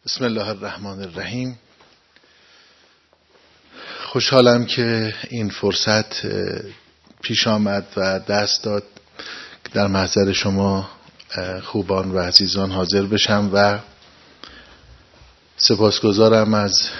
بسم الله الرحمن الرحیم. خوشحالم که این فرصت پیش آمد و دست داد در محضر شما خوبان و عزیزان حاضر بشم و سپاسگزارم از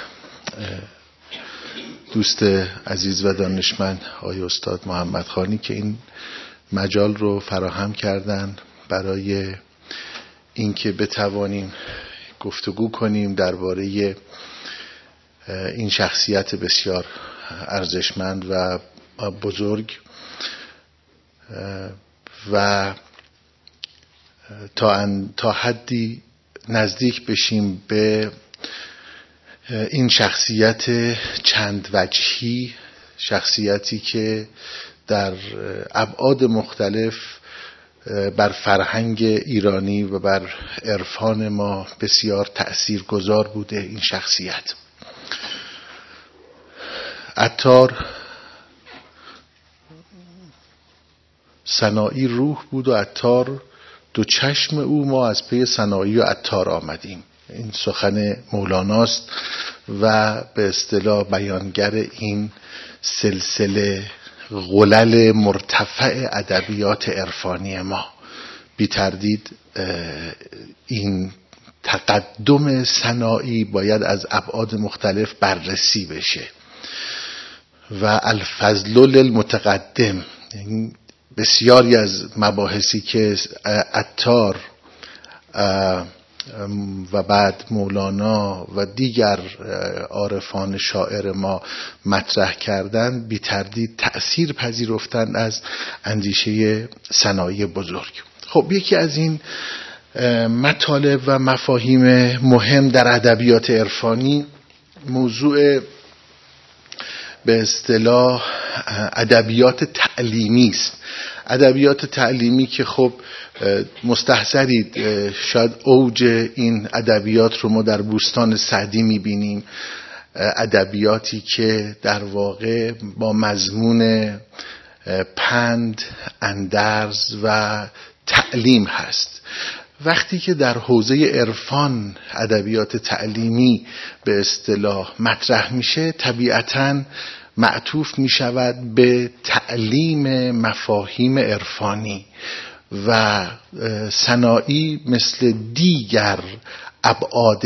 دوست عزیز و دانشمند آقای استاد محمد خانی که این مجال رو فراهم کردن برای اینکه بتوانیم گفتگو کنیم درباره این شخصیت بسیار ارزشمند و بزرگ و تا حدی نزدیک بشیم به این شخصیت چند وجهی، شخصیتی که در ابعاد مختلف بر فرهنگ ایرانی و بر عرفان ما بسیار تأثیرگذار بوده. این شخصیت عطار سنایی روح بود و عطار دو چشم او، ما از پی سنایی و عطار آمدیم. این سخن مولاناست و به اصطلاح بیانگر این سلسله غلل مرتفع ادبیات عرفانی ما. بی تردید این تقدم سنایی باید از ابعاد مختلف بررسی بشه و الفضل للمتقدم، بسیاری از مباحثی که عطار و بعد مولانا و دیگر عارفان شاعر ما مطرح کردند بی تردید تأثیر پذیرفتند از اندیشه سنایی بزرگ. خب یکی از این مطالب و مفاهیم مهم در ادبیات عرفانی موضوع به اصطلاح ادبیات تعلیمی است. ادبیات تعلیمی که خب مستحضرید شاید اوج این ادبیات رو ما در بوستان سعدی میبینیم، ادبیاتی که در واقع با مضمون پند، اندرز و تعلیم هست. وقتی که در حوزه عرفان ادبیات تعلیمی به اصطلاح مطرح میشه، طبیعتاً معطوف می شود به تعلیم مفاهیم عرفانی و سنایی مثل دیگر ابعاد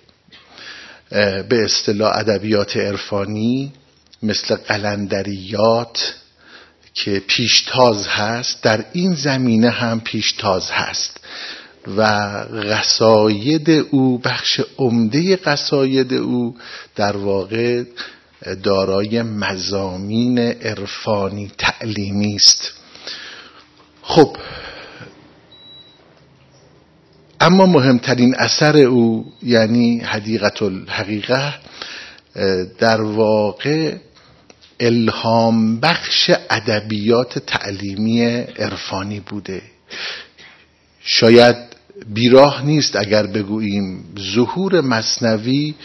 به اصطلاح ادبیات عرفانی مثل قلندریات که پیشتاز هست، در این زمینه هم پیشتاز هست و قصاید او، بخش عمده قصاید او در واقع دارای مضامین عرفانی تعلیمی است. خب اما مهمترین اثر او یعنی حدیقة الحقیقة در واقع الهام بخش ادبیات تعلیمی عرفانی بوده. شاید بیراه نیست اگر بگوییم ظهور مثنوی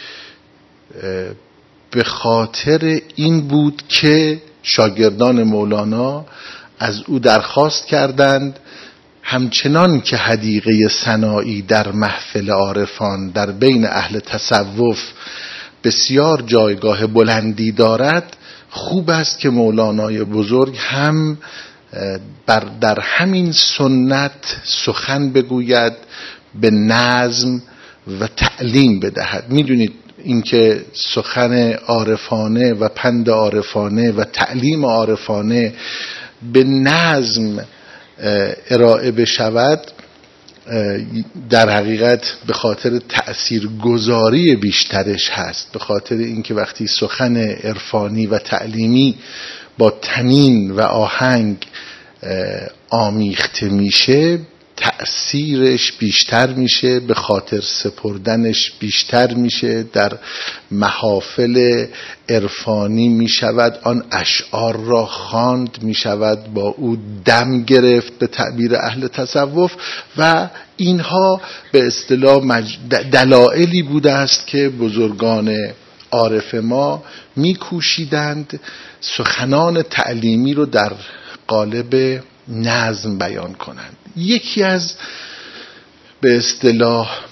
به خاطر این بود که شاگردان مولانا از او درخواست کردند همچنان که حدیقه سنایی در محفل عارفان در بین اهل تصوف بسیار جایگاه بلندی دارد، خوب است که مولانای بزرگ هم در همین سنت سخن بگوید، به نظم و تعلیم بدهد. میدونید اینکه سخن عارفانه و پند عارفانه و تعلیم عارفانه به نظم ارائه بشود، در حقیقت به خاطر تأثیرگذاری بیشترش هست، به خاطر اینکه وقتی سخن عرفانی و تعلیمی با طنین و آهنگ آمیخته میشه تأثیرش بیشتر میشه، به خاطر سپردنش بیشتر میشه، در محافل عرفانی میشود آن اشعار را خواند، میشود با او دم گرفت به تعبیر اهل تصوف و اینها به اصطلاح دلایلی بوده است که بزرگان عارف ما میکوشیدند سخنان تعلیمی رو در قالب نظم بیان کنند. یکی از به اصطلاح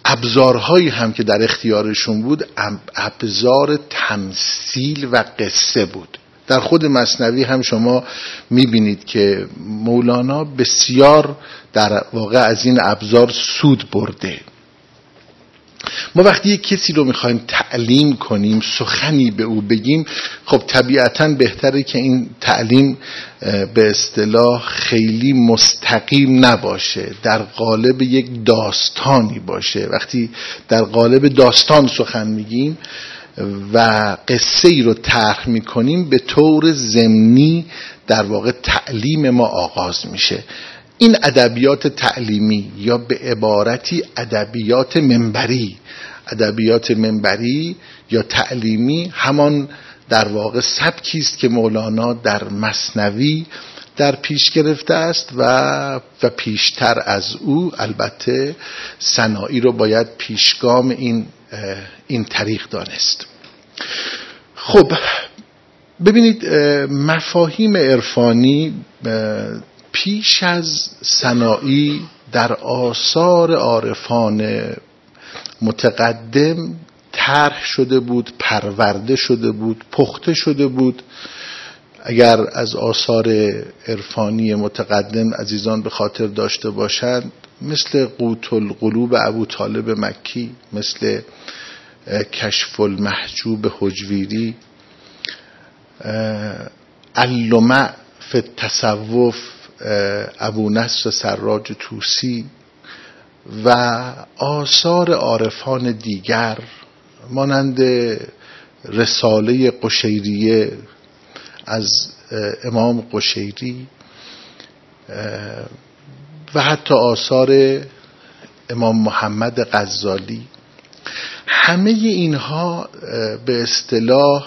ابزارهایی هم که در اختیارشون بود ابزار تمثیل و قصه بود. در خود مثنوی هم شما میبینید که مولانا بسیار در واقع از این ابزار سود برده. ما وقتی یک کسی رو میخوایم تعلیم کنیم، سخنی به او بگیم، خب طبیعتاً بهتره که این تعلیم به اصطلاح خیلی مستقیم نباشه، در قالب یک داستانی باشه. وقتی در قالب داستان سخن میگیم و قصه ای رو طرح میکنیم، به طور ضمنی در واقع تعلیم ما آغاز میشه. این ادبیات تعلیمی یا به عبارتی ادبیات منبری یا تعلیمی همان در واقع سبکی است که مولانا در مثنوی در پیش گرفته است و پیشتر از او البته سنایی رو باید پیشگام این طریق دانست. خب ببینید، مفاهیم عرفانی پیش از سنایی در آثار عارفان متقدم طرح شده بود، پرورده شده بود، پخته شده بود. اگر از آثار عرفانی متقدم عزیزان به خاطر داشته باشند، مثل قوت القلوب ابو طالب مکی، مثل کشف المحجوب حجویری، اللمع فی التصوف ابو نصر سراج طوسی و آثار عارفان دیگر مانند رساله قشیریه از امام قشیری و حتی آثار امام محمد غزالی، همه اینها به اصطلاح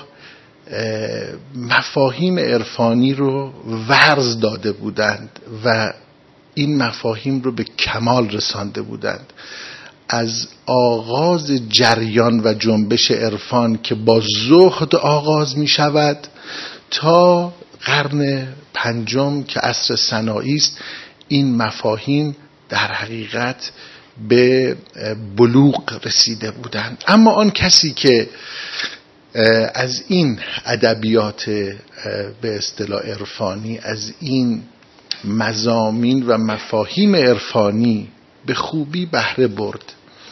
مفاهیم عرفانی رو ورز داده بودند و این مفاهیم رو به کمال رسانده بودند. از آغاز جریان و جنبش عرفان که با زهد آغاز می شود تا قرن پنجم که عصر سنایی است، این مفاهیم در حقیقت به بلوغ رسیده بودند. اما آن کسی که از این ادبیات به اصطلاح عرفانی، از این مضامین و مفاهیم عرفانی به خوبی بهره برد،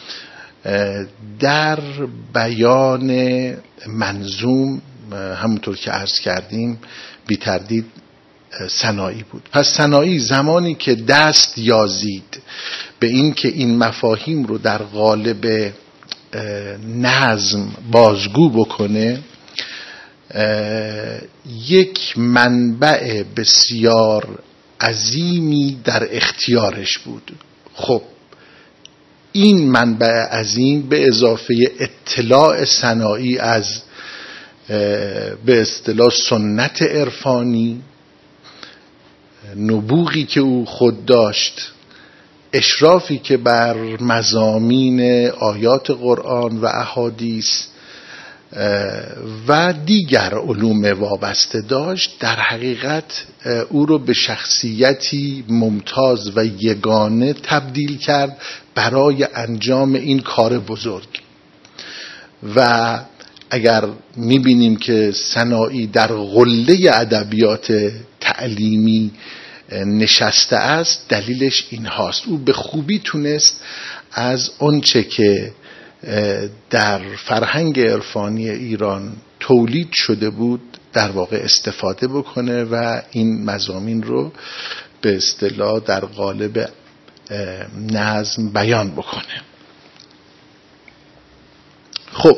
در بیان منظوم همونطور که عرض کردیم بی تردید سنایی بود. پس سنایی زمانی که دست یازید به این که این مفاهیم رو در قالب نظم بازگو بکنه، یک منبع بسیار عظیمی در اختیارش بود. خب این منبع عظیم به اضافه اطلاع سنایی از به اصطلاح سنت عرفانی، نبوغی که او خود داشت، اشرافی که بر مضامین آیات قرآن و احادیث و دیگر علوم وابسته داشت، در حقیقت او رو به شخصیتی ممتاز و یگانه تبدیل کرد برای انجام این کار بزرگ. و اگر میبینیم که سنایی در قله ادبیات تعلیمی نشسته است، دلیلش این هاست. او به خوبی تونست از آنچه که در فرهنگ عرفانی ایران تولید شده بود در واقع استفاده بکنه و این مضامین رو به اصطلاح در قالب نظم بیان بکنه. خب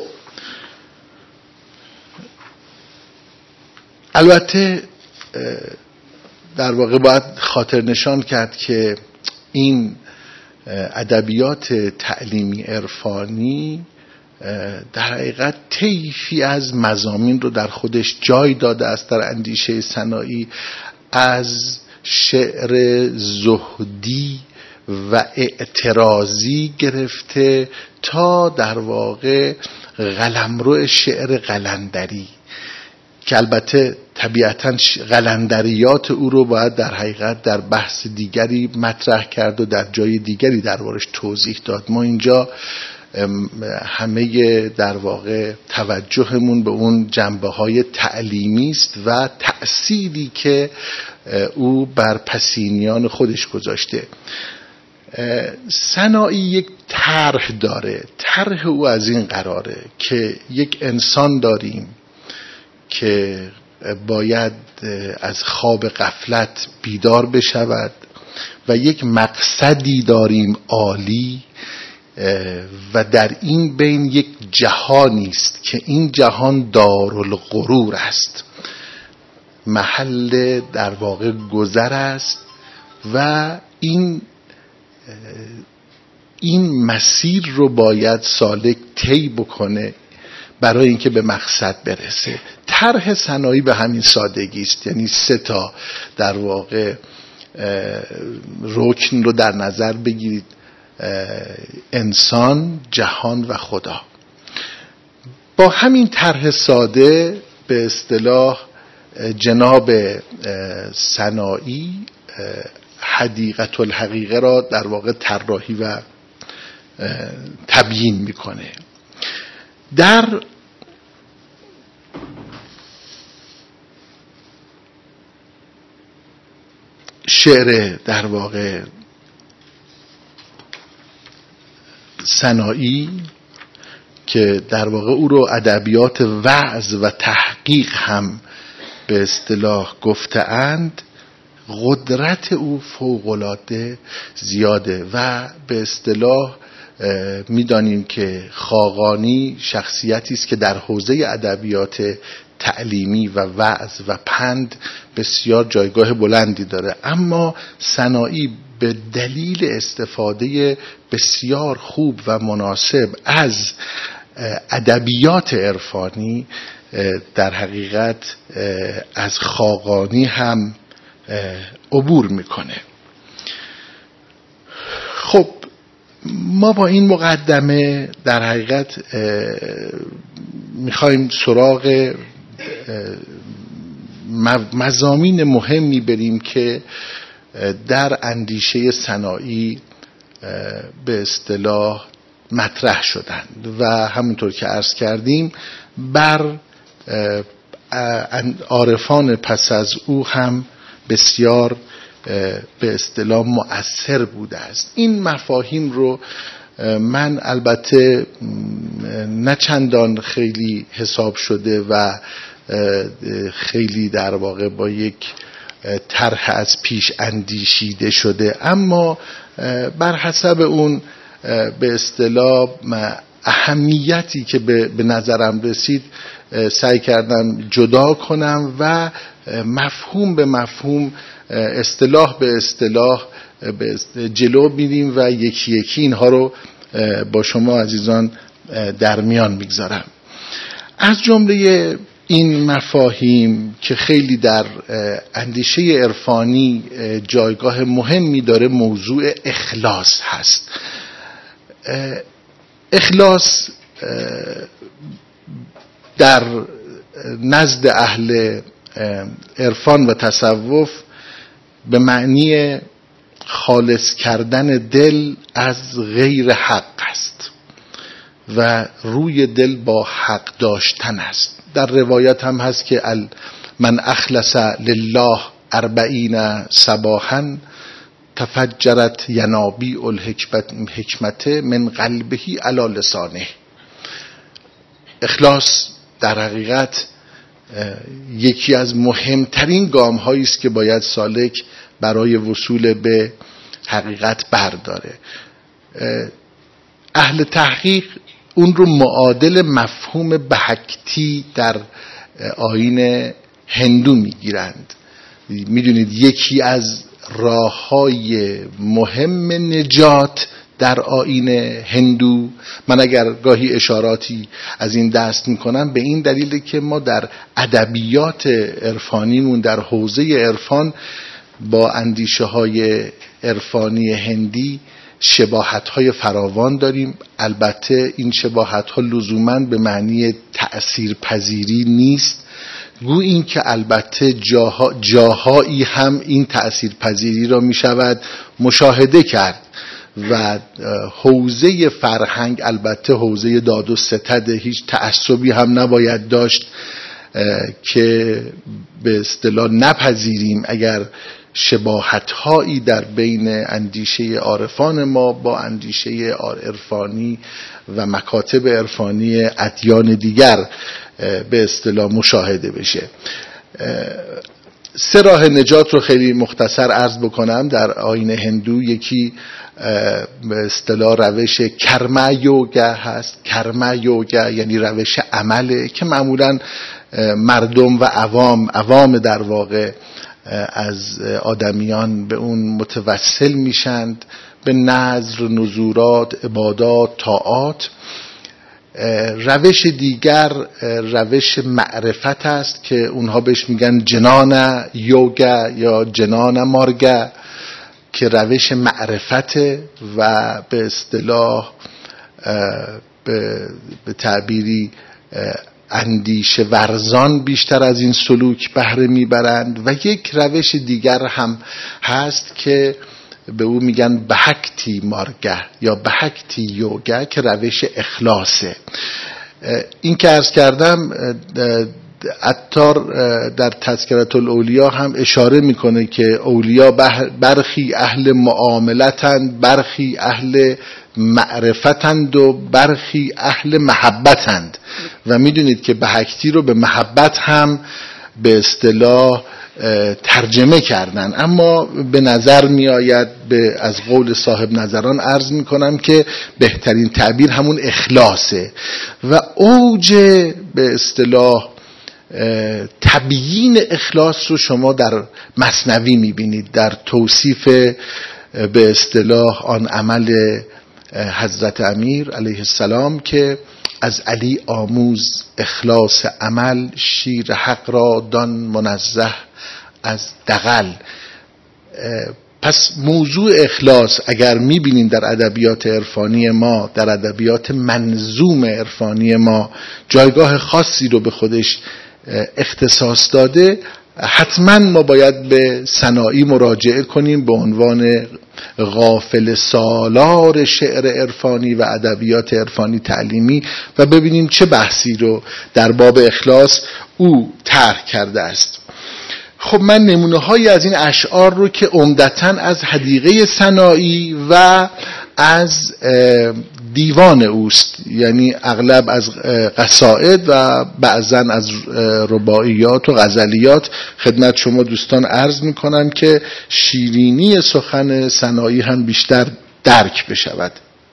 البته در واقع باید خاطر نشان کرد که این ادبیات تعلیمی عرفانی در حقیقت طیفی از مضامین رو در خودش جای داده است در اندیشه سنایی، از شعر زهدی و اعتراضی گرفته تا در واقع قلمرو شعر قلندری که البته طبیعتاً قلندریات او رو باید در حقیقت در بحث دیگری مطرح کرد و در جای دیگری دربارش توضیح داد. ما اینجا همه در واقع توجهمون به اون جنبه‌های تعلیمی است و تأثیری که او بر پسینیان خودش گذاشته. سنایی یک طرح داره. طرح او از این قراره که یک انسان داریم که باید از خواب غفلت بیدار بشود و یک مقصدی داریم عالی و در این بین یک جهانی است که این جهان دارالغرور است، محل در واقع گذر است و این مسیر رو باید سالک طی بکنه برای اینکه به مقصد برسه. طرح سنایی به همین سادگی است، یعنی 3 در واقع رکن رو در نظر بگیرید: انسان، جهان و خدا. با همین طرح ساده به اصطلاح جناب سنایی حدیقة الحقیقه را در واقع طراحی و تبیین میکنه. در شعر در واقع سنایی که در واقع او رو ادبیات وعظ و تحقیق هم به اصطلاح گفته‌اند، قدرت او فوق‌العاده زیاده و به اصطلاح میدانیم که خاقانی شخصیتی است که در حوزه ادبیات تعلیمی و وعظ و پند بسیار جایگاه بلندی داره، اما سنایی به دلیل استفاده بسیار خوب و مناسب از ادبیات عرفانی در حقیقت از خاقانی هم عبور میکنه. خب ما با این مقدمه در حقیقت میخوایم سراغ مضامین مهمی بریم که در اندیشه سنایی به اصطلاح مطرح شدند و همونطور که عرض کردیم بر عارفان پس از او هم بسیار به اصطلاح مؤثر بوده است. این مفاهیم رو من البته نه چندان خیلی حساب شده و خیلی در واقع با یک طرح از پیش اندیشیده شده، اما بر حسب اون به اصطلاح اهمیتی که به نظرم رسید سعی کردم جدا کنم و مفهوم به مفهوم، اصطلاح به اصطلاح جلو میریم و یکی یکی اینها رو با شما عزیزان در میان میگذارم. از جمله این مفاهیم که خیلی در اندیشه عرفانی جایگاه مهمی داره موضوع اخلاص هست. اخلاص در نزد اهل عرفان و تصوف به معنی خالص کردن دل از غیر حق است و روی دل با حق داشتن است. در روایت هم هست که من اخلص لله 40 صباحا تفجرت ینابیع الحکمت من قلبه علی لسانه. اخلاص در حقیقت یکی از مهمترین گام هایی است که باید سالک برای وصول به حقیقت برداره. اهل تحقیق اون رو معادل مفهوم بهکتی در آیین هندو میگیرند. میدونید یکی از راه‌های مهم نجات در آیین هندو، من اگر گاهی اشاراتی از این دست میکنم به این دلیل که ما در ادبیات عرفانیمون در حوزه عرفان با اندیشه های عرفانی هندی شباهت های فراوان داریم. البته این شباهت ها لزوماً به معنی تأثیر پذیری نیست، گویا این که البته جاهایی هم این تأثیرپذیری را می شود مشاهده کرد و حوزه فرهنگ، البته حوزه داد و ستد، هیچ تعصبی هم نباید داشت که به اصطلاح نپذیریم اگر شباهت‌هایی در بین اندیشه عارفان ما با اندیشه عرفانی و مکاتب عرفانی ادیان دیگر به اصطلاح مشاهده بشه. 3 راه نجات رو خیلی مختصر عرض بکنم در آیین هندو. یکی به اصطلاح روش کرما یوگا هست. کرما یوگا یعنی روش عمله که معمولاً مردم و عوام در واقع از آدمیان به اون متوسل میشند، به نذر، نذورات، عبادات، طاعات. روش دیگر روش معرفت است که اونها بهش میگن جنانا یوگا یا جنانا مارگا که روش معرفته و به اصطلاح به تعبیری اندیشه ورزان بیشتر از این سلوک بهره میبرند. و یک روش دیگر هم هست که به او میگن بهکتی مارگا یا بهکتی یوگا که روش اخلاصه. این که عرض کردم عطار در تذکرة الاولیا هم اشاره میکنه که اولیا برخی اهل معاملتند، برخی اهل معرفتند و برخی اهل محبتند. و میدونید که بهکتی رو به محبت هم به اصطلاح ترجمه کردن، اما به نظر می آید از قول صاحب نظران عرض می کنم که بهترین تعبیر همون اخلاصه. و اوج به اصطلاح تبیین اخلاص رو شما در مثنوی می بینید، در توصیف به اصطلاح آن عمل حضرت امیر علیه السلام که از علی آموز اخلاص عمل، شیر حق را دان منزه از دغل. پس موضوع اخلاص اگر میبینیم در ادبیات عرفانی ما، در ادبیات منظوم عرفانی ما جایگاه خاصی رو به خودش اختصاص داده، حتما ما باید به سنایی مراجعه کنیم به عنوان غافل سالار شعر عرفانی و ادبیات عرفانی تعلیمی و ببینیم چه بحثی رو در باب اخلاص او طرح کرده است. خب من نمونه هایی از این اشعار رو که عمدتاً از حدیقه سنایی و از دیوان اوست، یعنی اغلب از قصائد و بعضاً از رباعیات و غزلیات، خدمت شما دوستان عرض میکنم که شیرینی سخن سنایی هم بیشتر درک بشود.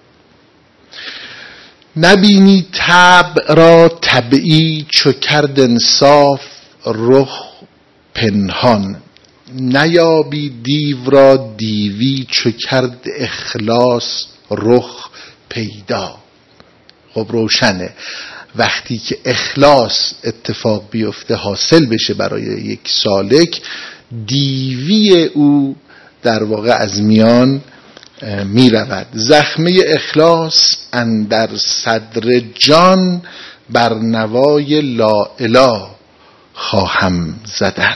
نبینی طبع را طبعی چو کرد انصاف رخ پنهان، نیابی دیو را دیوی چو کرد اخلاص رخ پیدا. خب روشنه وقتی که اخلاص اتفاق بیفته، حاصل بشه برای یک سالک، دیوی او در واقع از میان می رود. زخمه اخلاص اندر صدر جان، بر نوای لا اله خواهم زدن.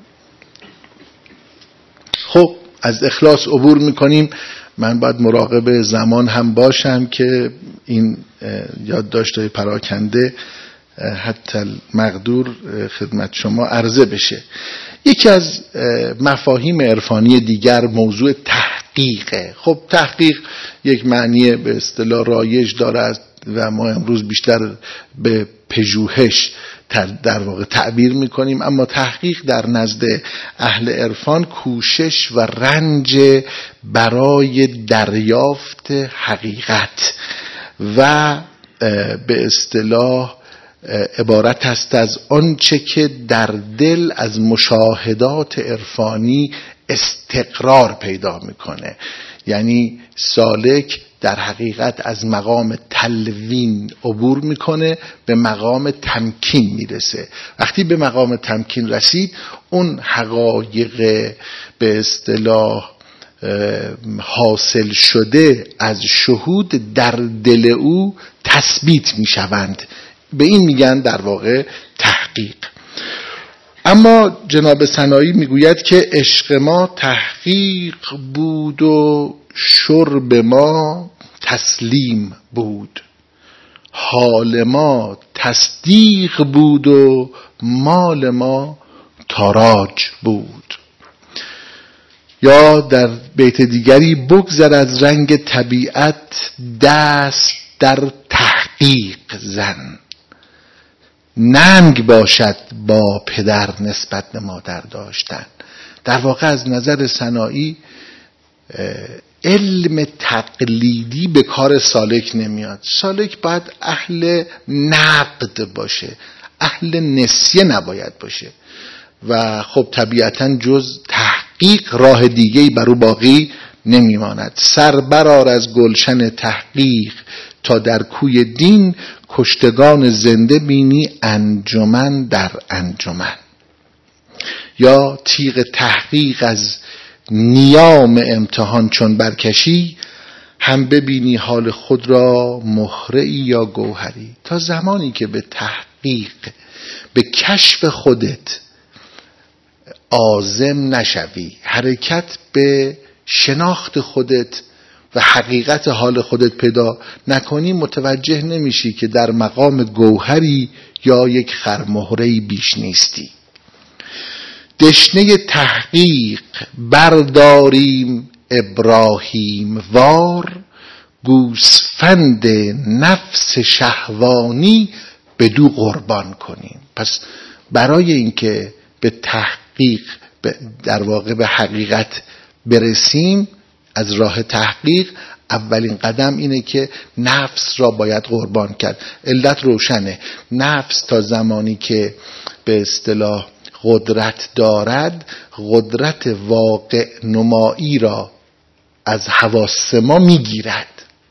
خب از اخلاص عبور میکنیم. من باید مراقب زمان هم باشم که این یادداشت‌های پراکنده حتی مقدور خدمت شما عرضه بشه. یکی از مفاهیم عرفانی دیگر موضوع تحقیقه. خب تحقیق یک معنی به اصطلاح رایج داره و ما امروز بیشتر به پژوهش در واقع تعبیر میکنیم، اما تحقیق در نزد اهل عرفان کوشش و رنج برای دریافت حقیقت و به اصطلاح عبارت است از آنچه که در دل از مشاهدات عرفانی استقرار پیدا میکنه. یعنی سالک در حقیقت از مقام تلوین عبور میکنه، به مقام تمکین میرسه. وقتی به مقام تمکین رسید، اون حقایق به اصطلاح حاصل شده از شهود در دل او تثبیت میشوند. به این میگن در واقع تحقیق. اما جناب سنایی میگوید که عشق ما تحقیق بود و شرب ما تسلیم بود، حال ما تصدیق بود و مال ما تاراج بود. یا در بیت دیگری بگذر از رنگ طبیعت دست در تحقیق زن، ننگ باشد با پدر نسبت به مادر داشتن. در واقع از نظر سنایی علم تقلیدی به کار سالک نمیاد. سالک باید اهل نقد باشه، اهل نسیه نباید باشه و خب طبیعتاً جز تحقیق راه دیگه‌ای بر او باقی نمیماند. سر برآر از گلشن تحقیق تا در کوی دین، کشتگان زنده بینی انجمن در انجمن. یا تیغ تحقیق از نیام امتحان چون برکشی، هم ببینی حال خود را مخرعی یا گوهری. تا زمانی که به تحقیق، به کشف خودت عازم نشوی، حرکت به شناخت خودت و حقیقت حال خودت پیدا نکنی، متوجه نمیشی که در مقام گوهری یا یک خرمهره‌ای بیش نیستی. دشنه تحقیق برداریم ابراهیم وار، گوسفند نفس شهوانی بدو قربان کنیم. پس برای اینکه به تحقیق، در واقع به حقیقت برسیم، از راه تحقیق اولین قدم اینه که نفس را باید قربان کرد. علت روشنه، نفس تا زمانی که به اصطلاح قدرت دارد، قدرت واقع نمایی را از حواس ما میگیرد.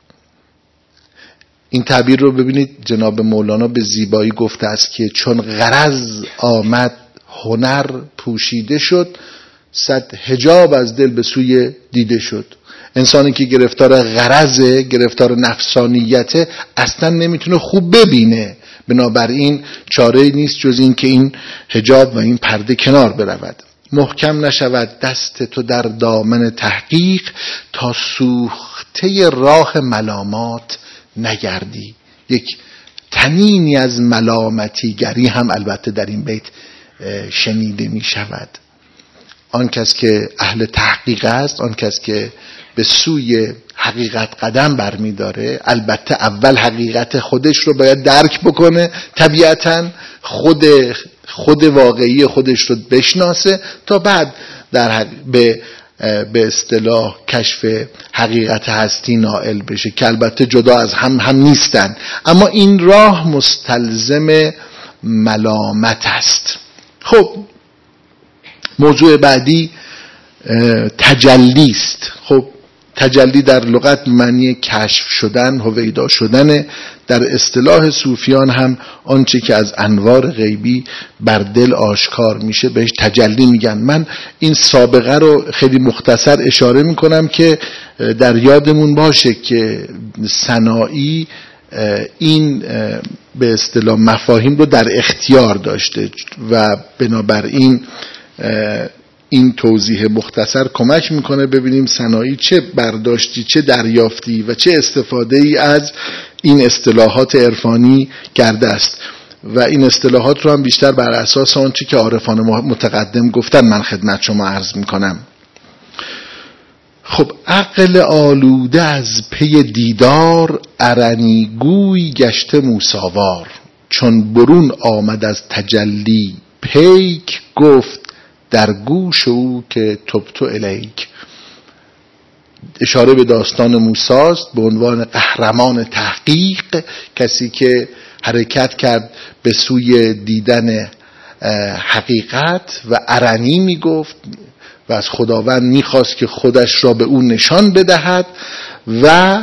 این تعبیر رو ببینید جناب مولانا به زیبایی گفته است که چون غرض آمد هنر پوشیده شد، صد حجاب از دل به سوی دیده شد. انسانی که گرفتار غرضه، گرفتار نفسانیته، اصلا نمیتونه خوب ببینه. بنابراین چاره نیست جز این که این حجاب و این پرده کنار برود. محکم نشود دست تو در دامن تحقیق، تا سوخته راه ملامات نگردی. یک تنینی از ملامتیگری هم البته در این بیت شنیده می شود. آن کس که اهل تحقیق است، آن کس که به سوی حقیقت قدم برمی داره، البته اول حقیقت خودش رو باید درک بکنه، طبیعتاً خود واقعی خودش رو بشناسه تا بعد به اصطلاح کشف حقیقت هستی نائل بشه، که البته جدا از هم نیستن. اما این راه مستلزم ملامت است. خب موضوع بعدی تجلی است. خب تجلی در لغت معنی کشف شدن، هویدا شدن. در اصطلاح صوفیان هم آنچه که از انوار غیبی بر دل آشکار میشه بهش تجلی میگن. من این سابقه رو خیلی مختصر اشاره میکنم که در یادمون باشه که سنایی این به اصطلاح مفاهیم رو در اختیار داشته و بنابراین این توضیح مختصر کمک میکنه ببینیم سنایی چه برداشتی، چه دریافتی و چه استفاده‌ای از این اصطلاحات عرفانی کرده است. و این اصطلاحات رو هم بیشتر بر اساس آنچه که عارفان متقدم گفتن من خدمت شما عرض میکنم. خب عقل آلوده از پی دیدار، ارنیگوی گشته موساوار. چون برون آمد از تجلی پیک، گفت در گوش او که تبت الیک. اشاره به داستان موسی است به عنوان قهرمان تحقیق، کسی که حرکت کرد به سوی دیدن حقیقت و ارنی می گفت و از خداوند می خواست که خودش را به او نشان بدهد و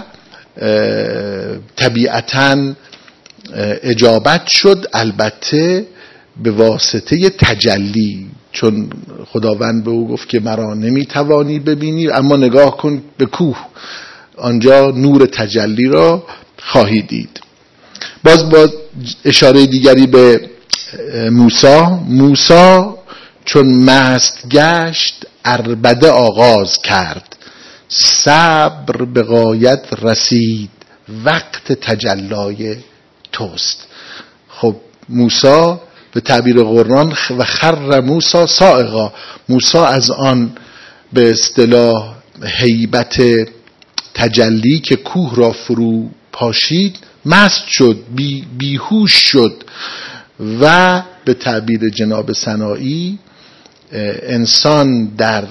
طبیعتاً اجابت شد، البته به واسطه تجلی، چون خداوند به او گفت که مرا نمیتوانی ببینی اما نگاه کن به کوه، آنجا نور تجلی را خواهی دید. باز اشاره دیگری به موسی چون مست گشت عربده آغاز کرد، صبر به غایت رسید وقت تجلای توست. خب موسی به تعبیر قرآن و خر موسی صاعقا، موسی از آن به اصطلاح هیبت تجلی که کوه را فرو پاشید مست شد، بیهوش شد. و به تعبیر جناب سنایی انسان در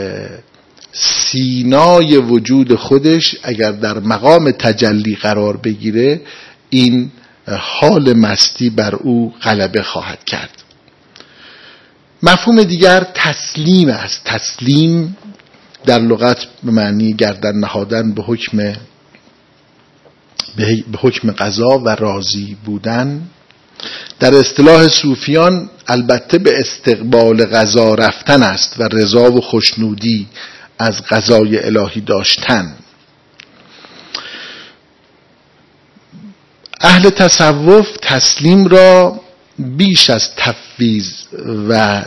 سینای وجود خودش اگر در مقام تجلی قرار بگیره این حال مستی بر او غلبه خواهد کرد. مفهوم دیگر تسلیم است. تسلیم در لغت به معنی گردن نهادن به حکم قضا و راضی بودن. در اصطلاح صوفیان البته به استقبال قضا رفتن است و رضا و خوشنودی از قضای الهی داشتن. اهل تصوف تسلیم را بیش از تفویض و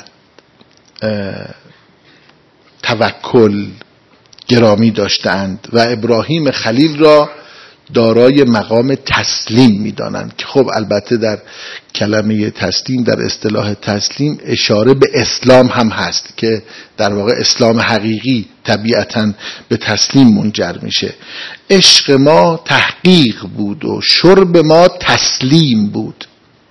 توکل گرامی داشتند و ابراهیم خلیل را دارای مقام تسلیم می‌دانند که خب البته در کلمه تسلیم، در اصطلاح تسلیم اشاره به اسلام هم هست که در واقع اسلام حقیقی طبیعتاً به تسلیم منجر میشه. عشق ما تحقیق بود و شرب ما تسلیم بود.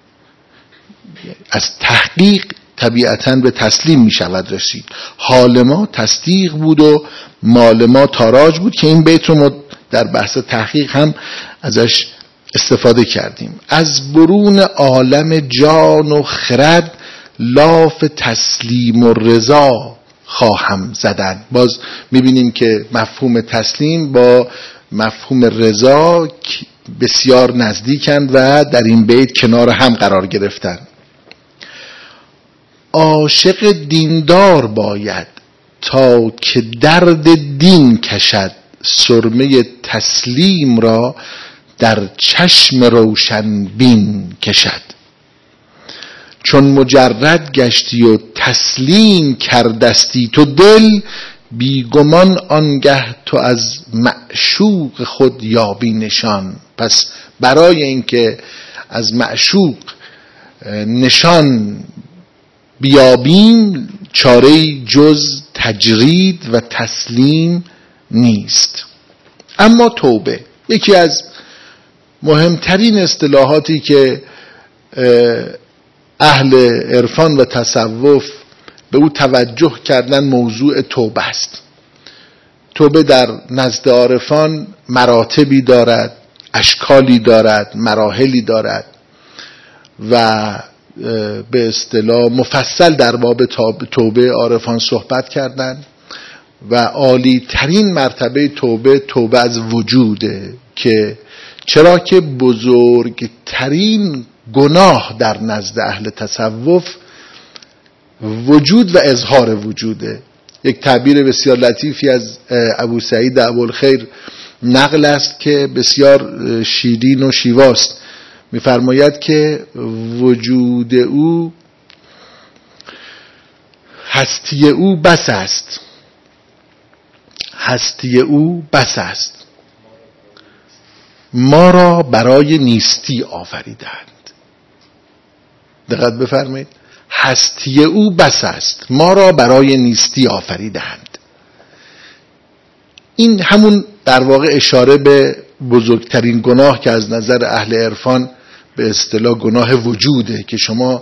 از تحقیق طبیعتاً به تسلیم میشود رسید. حال ما تصدیق بود و مال ما تاراج بود که این بیت رو در بحث تحقیق هم ازش استفاده کردیم. از برون عالم جان و خرد لاف تسلیم و رضا خواهم زدن. باز میبینیم که مفهوم تسلیم با مفهوم رضا بسیار نزدیکند و در این بیت کنار هم قرار گرفتن. عاشق دیندار باید تا که درد دین کشد، سرمه تسلیم را در چشم روشن بین کشد. چون مجرد گشتی و تسلیم کردستی تو دل، بیگمان آنگه تو از معشوق خود یابی نشان. پس برای اینکه از معشوق نشان بیابیم چاره جز تجرید و تسلیم نیست. اما توبه یکی از مهمترین اصطلاحاتی که اهل عرفان و تصوف به او توجه کردن موضوع توبه است. توبه در نزد عارفان مراتبی دارد، اشکالی دارد، مراحلی دارد و به اصطلاح مفصل در باب توبه عارفان صحبت کردند و عالی ترین مرتبه توبه از وجوده، که چرا که بزرگترین گناه در نزد اهل تصوف وجود و اظهار وجوده. یک تعبیر بسیار لطیفی از ابو سعید ابوالخیر نقل است که بسیار شیرین و شیواست. می‌فرماید که وجود او هستی او بس است، هستی او بس است، ما را برای نیستی آفریدند. دقت بفرمایید، هستی او بس است، ما را برای نیستی آفریدند. این همون در واقع اشاره به بزرگترین گناه که از نظر اهل عرفان به اصطلاح گناه وجوده، که شما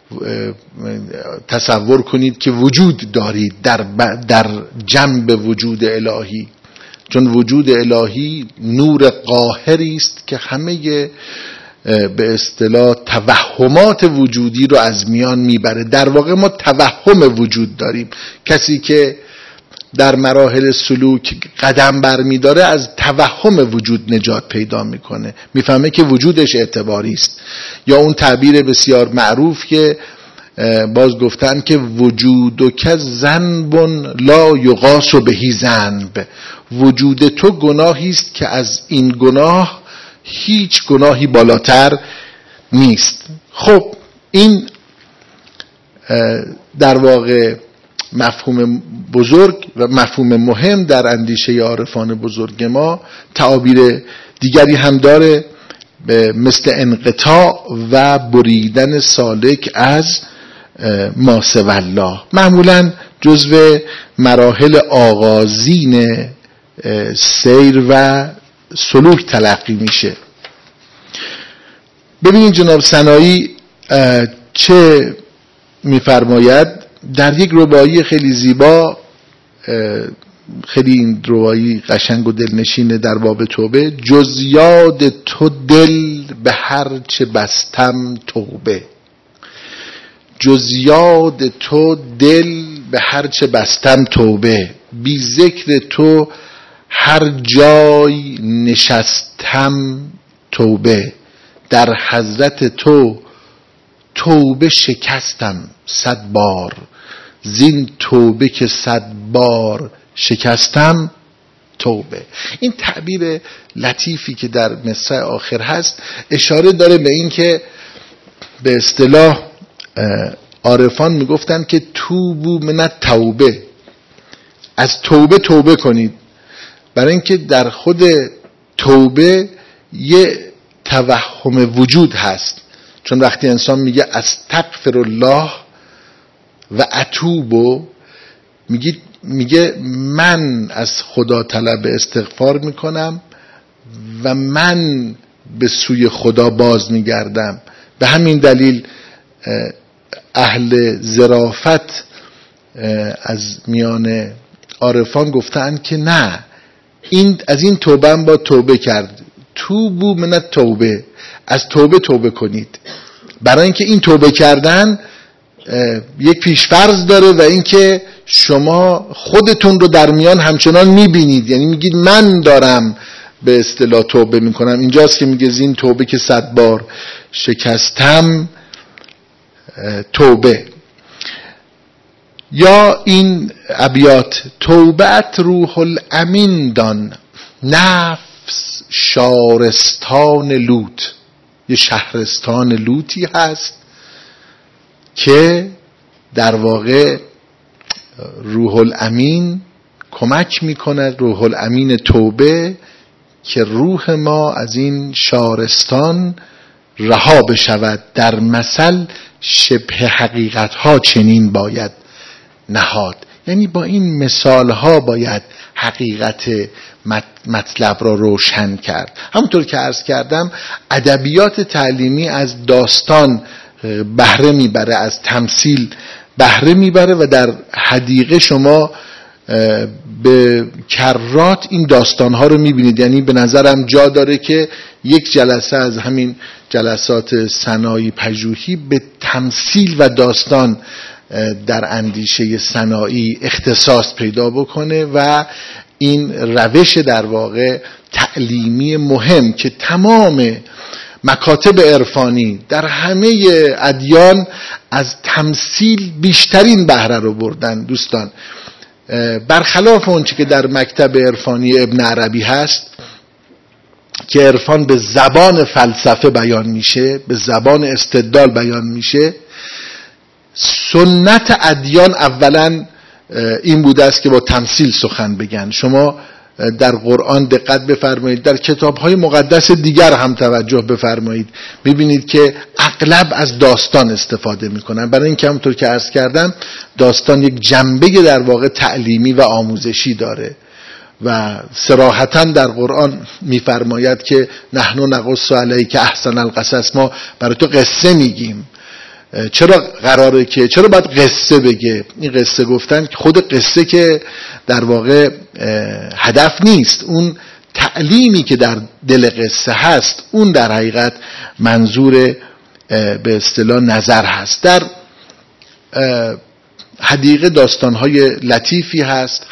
تصور کنید که وجود دارید در جنب وجود الهی، چون وجود الهی نور قاهری است که همه به اصطلاح توهمات وجودی رو از میان میبره. در واقع ما توهم وجود داریم. کسی که در مراحل سلوک قدم برمیداره از توهم وجود نجات پیدا میکنه، میفهمه که وجودش اعتباری است. یا اون تعبیر بسیار معروف که باز گفتن که وجود که ذنب لا یقاس بهی ذنب، وجود تو گناهی است که از این گناه هیچ گناهی بالاتر نیست. خب این در واقع مفهوم بزرگ و مفهوم مهم در اندیشه عارفان بزرگ ما تعابیر دیگری هم داره، مثل انقطاع و بریدن سالک از ما سوی الله. معمولا جزو مراحل آغازین سیر و سلوک تلقی میشه. ببینید جناب سنایی چه میفرماید در یک رباعی خیلی زیبا، خیلی این رباعی قشنگ و دلنشینه در باب توبه: جز یاد تو دل به هر چه بستم توبه. جز یاد تو دل به هر چه بستم توبه، بی ذکر تو هر جای نشستم توبه. در حضرت تو توبه شکستم 100 بار، زین توبه که 100 بار شکستم توبه. این تعبیر لطیفی که در مصرع آخر هست اشاره داره به این که به اصطلاح عارفان میگفتن که توبو من التوبه، از توبه توبه کنید، برای اینکه در خود توبه یه توهم وجود هست. چون وقتی انسان میگه استغفر الله و اتوب، میگه من از خدا طلب استغفار میکنم و من به سوی خدا باز میگردم. به همین دلیل اهل ظرافت از میان عارفان گفتن که نه، از این توبه هم با توبه کرد. توبو من التوبه، از توبه توبه کنید. برای اینکه این توبه کردن یک پیشفرض داره و اینکه شما خودتون رو در میان همچنان میبینید، یعنی میگید من دارم به اصطلاح توبه میکنم. اینجاست که میگه زین توبه که 100 بار شکستم توبه. یا این ابیات: توبت روح الامین دان، نفس شارستان لوط. یه شهرستان لوطی هست که در واقع روح الامین کمک میکنه، روح الامین توبه، که روح ما از این شارستان رها بشود. در مثل شبه حقیقت ها چنین باید نهاد، یعنی با این مثال ها باید حقیقت مطلب را روشن کرد. همونطور که عرض کردم ادبیات تعلیمی از داستان بهره میبره، از تمثیل بهره میبره و در حدیقه شما به کرات این داستانها رو میبینید. یعنی به نظرم جا داره که یک جلسه از همین جلسات سنایی پژوهی به تمثیل و داستان در اندیشه سنایی اختصاص پیدا بکنه و این روش در واقع تعلیمی مهم که تمام مکاتب عرفانی در همه ادیان از تمثیل بیشترین بهره رو بردن. دوستان، برخلاف اون چی که در مکتب عرفانی ابن عربی هست که عرفان به زبان فلسفه بیان میشه، به زبان استدلال بیان میشه، سنت ادیان اولا این بوده است که با تمثیل سخن بگن. شما در قرآن دقت بفرمایید، در کتاب‌های مقدس دیگر هم توجه بفرمایید، می‌بینید که اغلب از داستان استفاده می‌کنن، برای اینکه همونطور که عرض کردم داستان یک جنبه در واقع تعلیمی و آموزشی داره و صراحتاً در قرآن می‌فرماید که نحن نقص علیک احسن القصص، ما برای تو قصه میگیم. چرا قراره که چرا باید قصه بگه؟ این قصه گفتن خود قصه که در واقع هدف نیست، اون تعلیمی که در دل قصه هست اون در حقیقت منظور به اصطلاح نظر هست. در حدیقه داستان‌های لطیفی هست،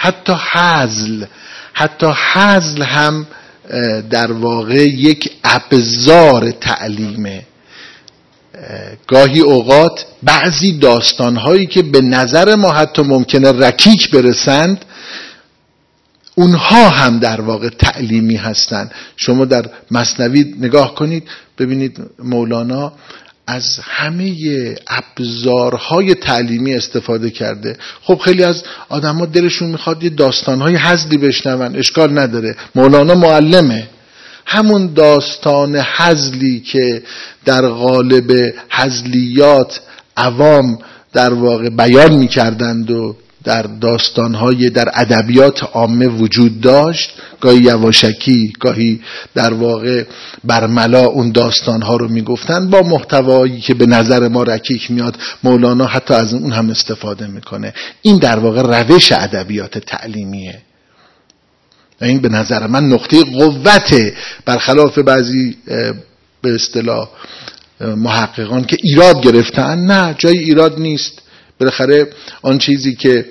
حتی هزل هم در واقع یک ابزار تعلیمه. گاهی اوقات بعضی داستان‌هایی که به نظر ما حتی ممکنه رکیک برسند، اونها هم در واقع تعلیمی هستند. شما در مثنوی نگاه کنید ببینید مولانا از همه ابزارهای تعلیمی استفاده کرده. خب خیلی از آدم‌ها دلشون میخواد یه داستان‌های هزلی بشنون، اشکال نداره، مولانا معلمه. همون داستان هزلی که در قالب هزلیات عوام در واقع بیان میکردند و در داستان‌های در ادبیات عامه وجود داشت، گاهی یواشکی، گاهی در واقع برملا اون داستان‌ها رو میگفتن با محتوایی که به نظر ما رکیک میاد. مولانا حتی از اون هم استفاده میکنه. این در واقع روش ادبیات تعلیمیه. این به نظر من نقطه قوته، برخلاف بعضی به اصطلاح محققان که ایراد گرفتن. نه، جای ایراد نیست. بالاخره آن چیزی که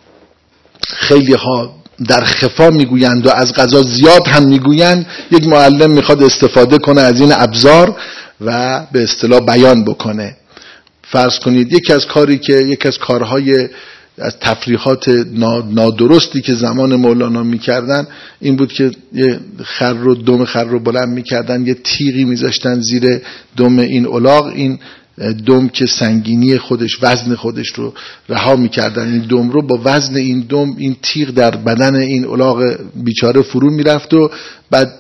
خیلی ها در خفا میگویند و از قضا زیاد هم میگویند، یک معلم میخواد استفاده کنه از این ابزار و به اصطلاح بیان بکنه. فرض کنید یکی از کارهای از تفریحات نادرستی که زمان مولانا میکردن این بود که یه دم خر رو بلند میکردن، یه تیغی میذاشتن زیر دم این الاغ، این دم که سنگینی خودش، وزن خودش رو رها میکردن، این دم رو با وزن این دم، این تیغ در بدن این الاغ بیچاره فرو میرفت و بعد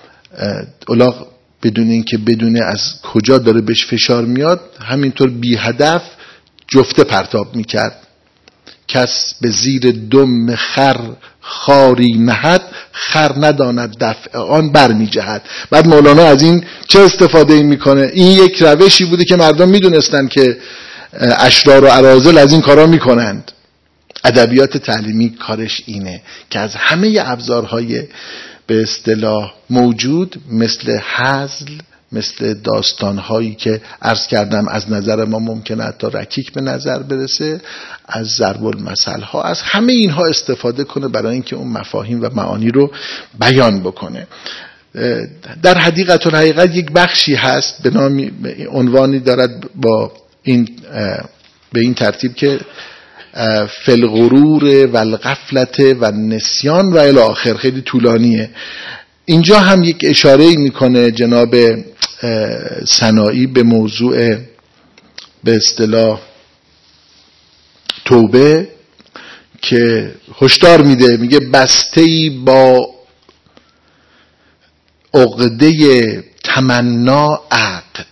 الاغ بدون اینکه بدونه از کجا داره بهش فشار میاد همینطور بی هدف جفته پرتاب میکرد. کس به زیر دم خر خاری نهد، خر نداند دفع آن بر می جهد. بعد مولانا از این چه استفاده میکنه؟ این یک روشی بوده که مردم میدونستن که اشرار و اراذل از این کارا میکنند. ادبیات تعلیمی کارش اینه که از همه ابزارهای به اصطلاح موجود، مثل هزل، مثل داستانهایی که عرض کردم از نظر ما ممکنه حتی رکیک به نظر برسه، از ضرب المثل ها، از همه اینها استفاده کنه برای اینکه اون مفاهیم و معانی رو بیان بکنه. در حدیقت الحقیقت یک بخشی هست به نام، عنوانی دارد با این به این ترتیب که فی الغرور و الغفلت و نسیان و الی آخر، خیلی طولانیه. اینجا هم یک اشاره میکنه جناب سنایی به موضوع به اصطلاح توبه که هشدار میده، میگه بسته‌ای با عقده تمنا عقد،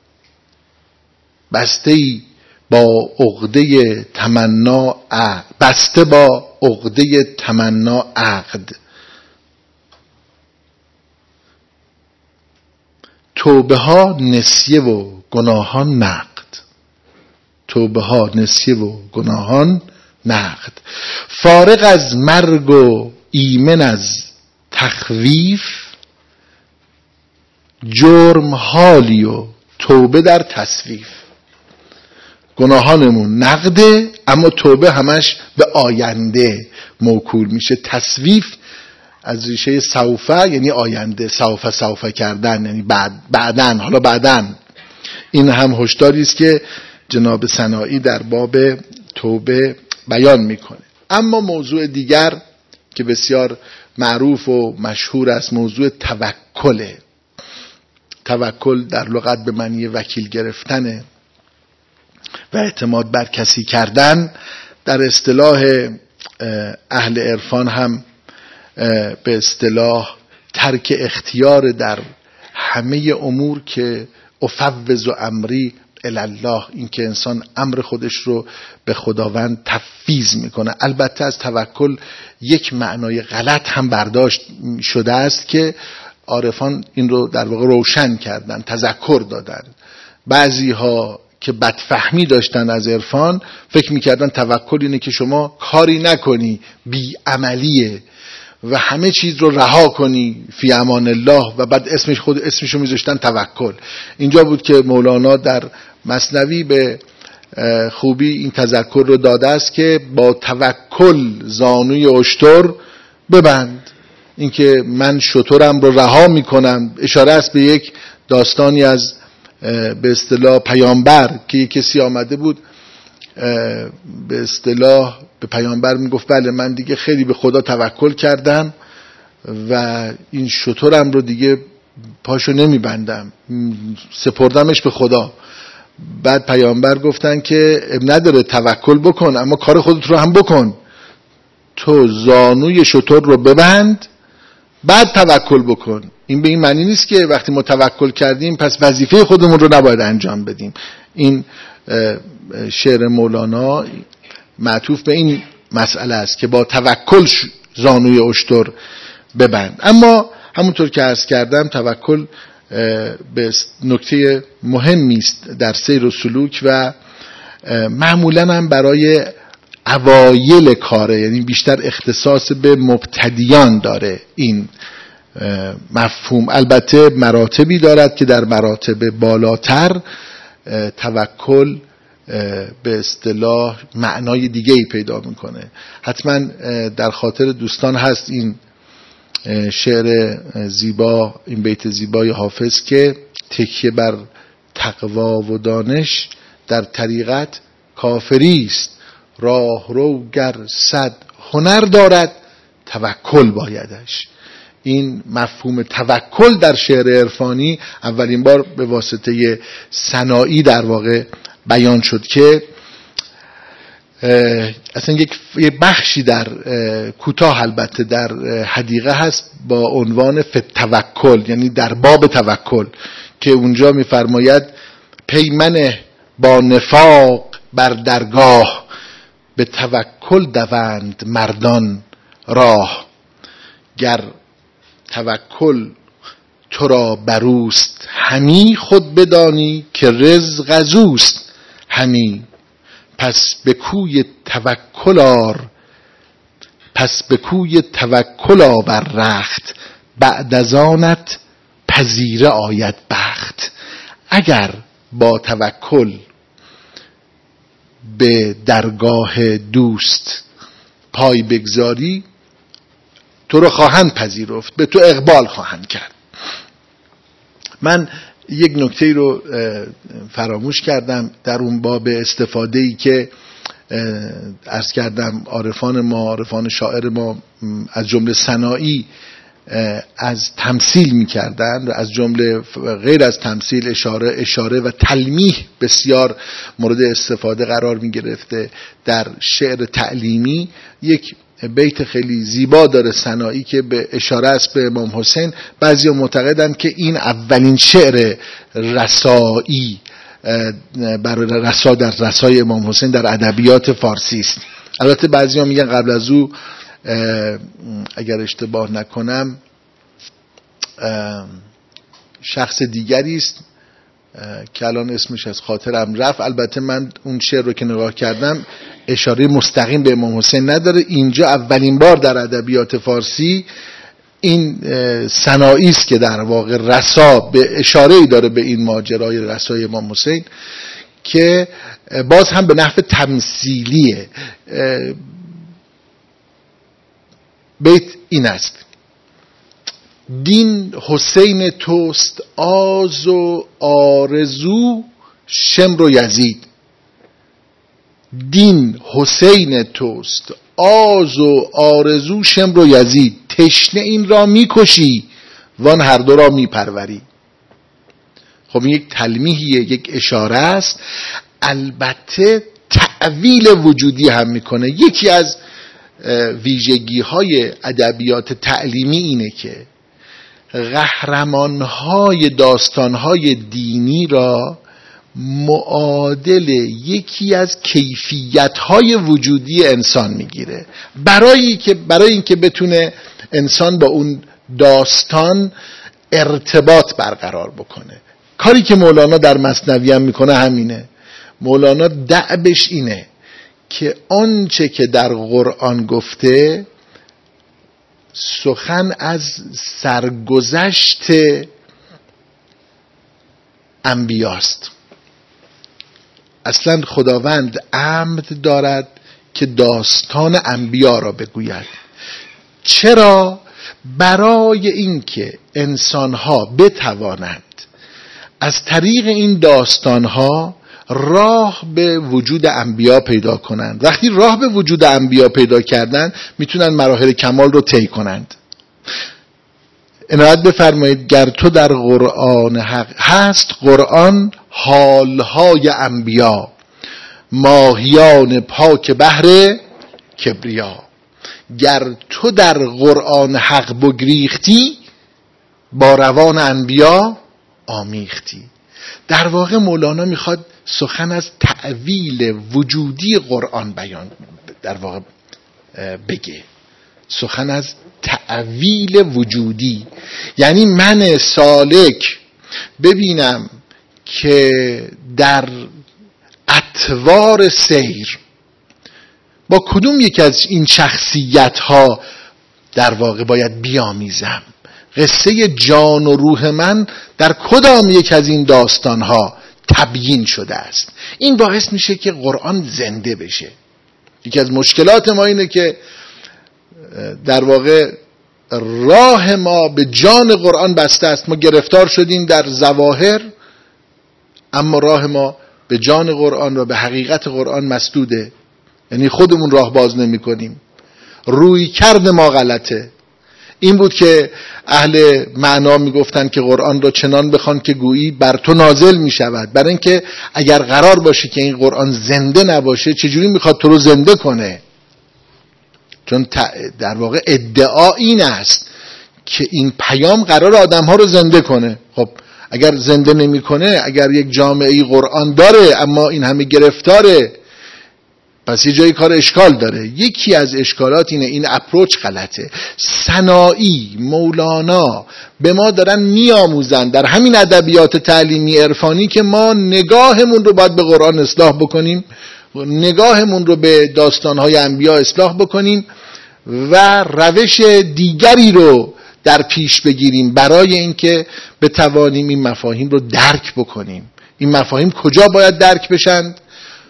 بسته‌ای با عقده تمنا عقد، بسته با عقده تمنا عقد. توبه ها نسیه و گناهان نقد، توبه ها نسیه و گناهان نقد. فارغ از مرگ و ایمن از تخویف، جرم حالی و توبه در تصویف. گناهانمون نقده، اما توبه همش به آینده موکول میشه. تصویف از ریشه سوفه، یعنی آینده، سوفه کردن، یعنی بعدن، حالا بعدن. این هم هشداری است که جناب سنایی در باب توبه بیان میکنه. اما موضوع دیگر که بسیار معروف و مشهور است، موضوع توکله. توکل در لغت به معنی وکیل گرفتن و اعتماد بر کسی کردن. در اصطلاح اهل عرفان هم به اصطلاح ترک اختیار در همه امور که افوض و امری الله، این که انسان امر خودش رو به خداوند تفویض میکنه. البته از توکل یک معنای غلط هم برداشت شده است که عارفان این رو در واقع روشن کردن، تذکر دادن. بعضی ها که بدفهمی داشتن از عرفان فکر میکردن توکل اینه که شما کاری نکنی، بی عملیه و همه چیز رو رها کنی، فی امان الله، و بعد اسمشو میذاشتن توکل. اینجا بود که مولانا در مثنوی به خوبی این تذکر رو داده است که با توکل زانوی اشتر ببند. اینکه من شترم رو رها میکنم اشاره است به یک داستانی از به اصطلاح پیامبر که یک کسی آمده بود به اصطلاح به پیامبر میگفت بله من دیگه خیلی به خدا توکل کردم و این شترم رو دیگه پاشو نمیبندم، سپردمش به خدا. بعد پیامبر گفتن که نداره توکل بکن، اما کار خودت رو هم بکن. تو زانوی شتر رو ببند بعد توکل بکن. این به این معنی نیست که وقتی ما توکل کردیم پس وظیفه خودمون رو نباید انجام بدیم. این شعر مولانا معطوف به این مسئله است که با توکل زانوی اشتر ببند. اما همونطور که عرض کردم توکل به نکته مهمی است در سیر و سلوک و معمولا هم برای اوایل کاره، یعنی بیشتر اختصاص به مبتدیان داره این مفهوم. البته مراتبی دارد که در مراتب بالاتر توکل به اصطلاح معنای دیگه‌ای پیدا میکنه. حتما در خاطر دوستان هست این شعر زیبا، این بیت زیبای حافظ که تکیه بر تقوا و دانش در طریقت کافری است، راهرو گر صد هنر دارد توکل بایدش. این مفهوم توکل در شعر عرفانی اولین بار به واسطه سنایی در واقع بیان شد که اصلا یک بخشی در کوتاه البته در حدیقه هست با عنوان توکل، یعنی در باب توکل، که اونجا می‌فرماید پیمن با نفاق بر درگاه، به توکل دوند مردان راه. گر توکل تو را بروست همی، خود بدانی که رزق ازوست همی. پس به کوی توکل آور رخت، بعد از آنت پذیره آید بخت. اگر با توکل به درگاه دوست پای بگذاری تو رو خواهند پذیرفت، به تو اقبال خواهند کرد. من یک نکته رو فراموش کردم در اون باب استفاده‌ای که عرض کردم عارفان شاعر ما از جمله سنایی از تمثیل می‌کردن و از جمله غیر از تمثیل اشاره و تلمیح بسیار مورد استفاده قرار می‌گرفته. در شعر تعلیمی یک بیت خیلی زیبا داره سنایی که به اشاره است به امام حسین. بعضیا معتقدند که این اولین شعر رسایی برای رسا در رسای امام حسین در ادبیات فارسی است. البته بعضیا میگن قبل از او اگر اشتباه نکنم شخص دیگری است که الان اسمش از خاطرم رفت. البته من اون شعر رو که نگاه کردم اشاره مستقیم به امام حسین نداره. اینجا اولین بار در ادبیات فارسی این سنایی است که در واقع رسا به اشاره‌ای داره به این ماجرای رسای امام حسین که باز هم به نحو تمثیلیه. بیت این است: دین حسین توست آز و آرزو شمر و یزید. دین حسین توست آز و آرزو شمر و یزید. تشنه این را میکشی وان هر دو را میپروری. خب این یک تلمیحیه، یک اشاره است. البته تعویل وجودی هم میکنه. یکی از ویژگی های ادبیات تعلیمی اینه که قهرمانهای داستانهای دینی را معادل یکی از کیفیت‌های وجودی انسان میگیره، برای اینکه بتونه انسان با اون داستان ارتباط برقرار بکنه. کاری که مولانا در مثنوی هم میکنه همینه. مولانا دأبش اینه که آنچه که در قرآن گفته سخن از سرگذشت انبیاست. اصلا خداوند عمد دارد که داستان انبیا را بگوید. چرا؟ برای اینکه انسانها بتوانند از طریق این داستانها راه به وجود انبیا پیدا کنند. وقتی راه به وجود انبیا پیدا کردن میتونن مراحل کمال رو طی کنند. عنایت بفرمایید گر تو در قرآن حق هست، قرآن حالهای انبیا، ماهیان پاک بحر کبریا. گر تو در قرآن حق بگریختی، با روان انبیا آمیختی. در واقع مولانا میخواد سخن از تأویل وجودی قرآن بیان در واقع بگه، سخن از تأویل وجودی. یعنی من سالک ببینم که در اطوار سیر با کدوم یک از این شخصیت ها در واقع باید بیامیزم، قصه جان و روح من در کدام یک از این داستان ها تبیین شده است. این باعث میشه که قرآن زنده بشه. یکی از مشکلات ما اینه که در واقع راه ما به جان قرآن بسته است. ما گرفتار شدیم در ظواهر، اما راه ما به جان قرآن و به حقیقت قرآن مسدوده. یعنی خودمون راه باز نمی کنیم. روی کرد ما غلطه. این بود که اهل معنا میگفتن که قرآن را چنان بخوان که گویی بر تو نازل می شود. برای اینکه اگر قرار باشه که این قرآن زنده نباشه، چجوری میخواد تو رو زنده کنه؟ چون در واقع ادعا این است که این پیام قرار آدم ها رو زنده کنه. خب اگر زنده نمی کنه، اگر یک جامعه قرآن داره اما این همه گرفتاره، پس یه جایی کار اشکال داره. یکی از اشکالات اینه، این اپروچ غلطه. سنایی، مولانا به ما دارن میآموزن در همین ادبیات تعلیمی عرفانی که ما نگاهمون رو باید به قرآن اصلاح بکنیم، نگاهمون رو به داستانهای انبیا اصلاح بکنیم و روش دیگری رو در پیش بگیریم برای اینکه بتوانیم این مفاهیم رو درک بکنیم. این مفاهیم کجا باید درک بشند؟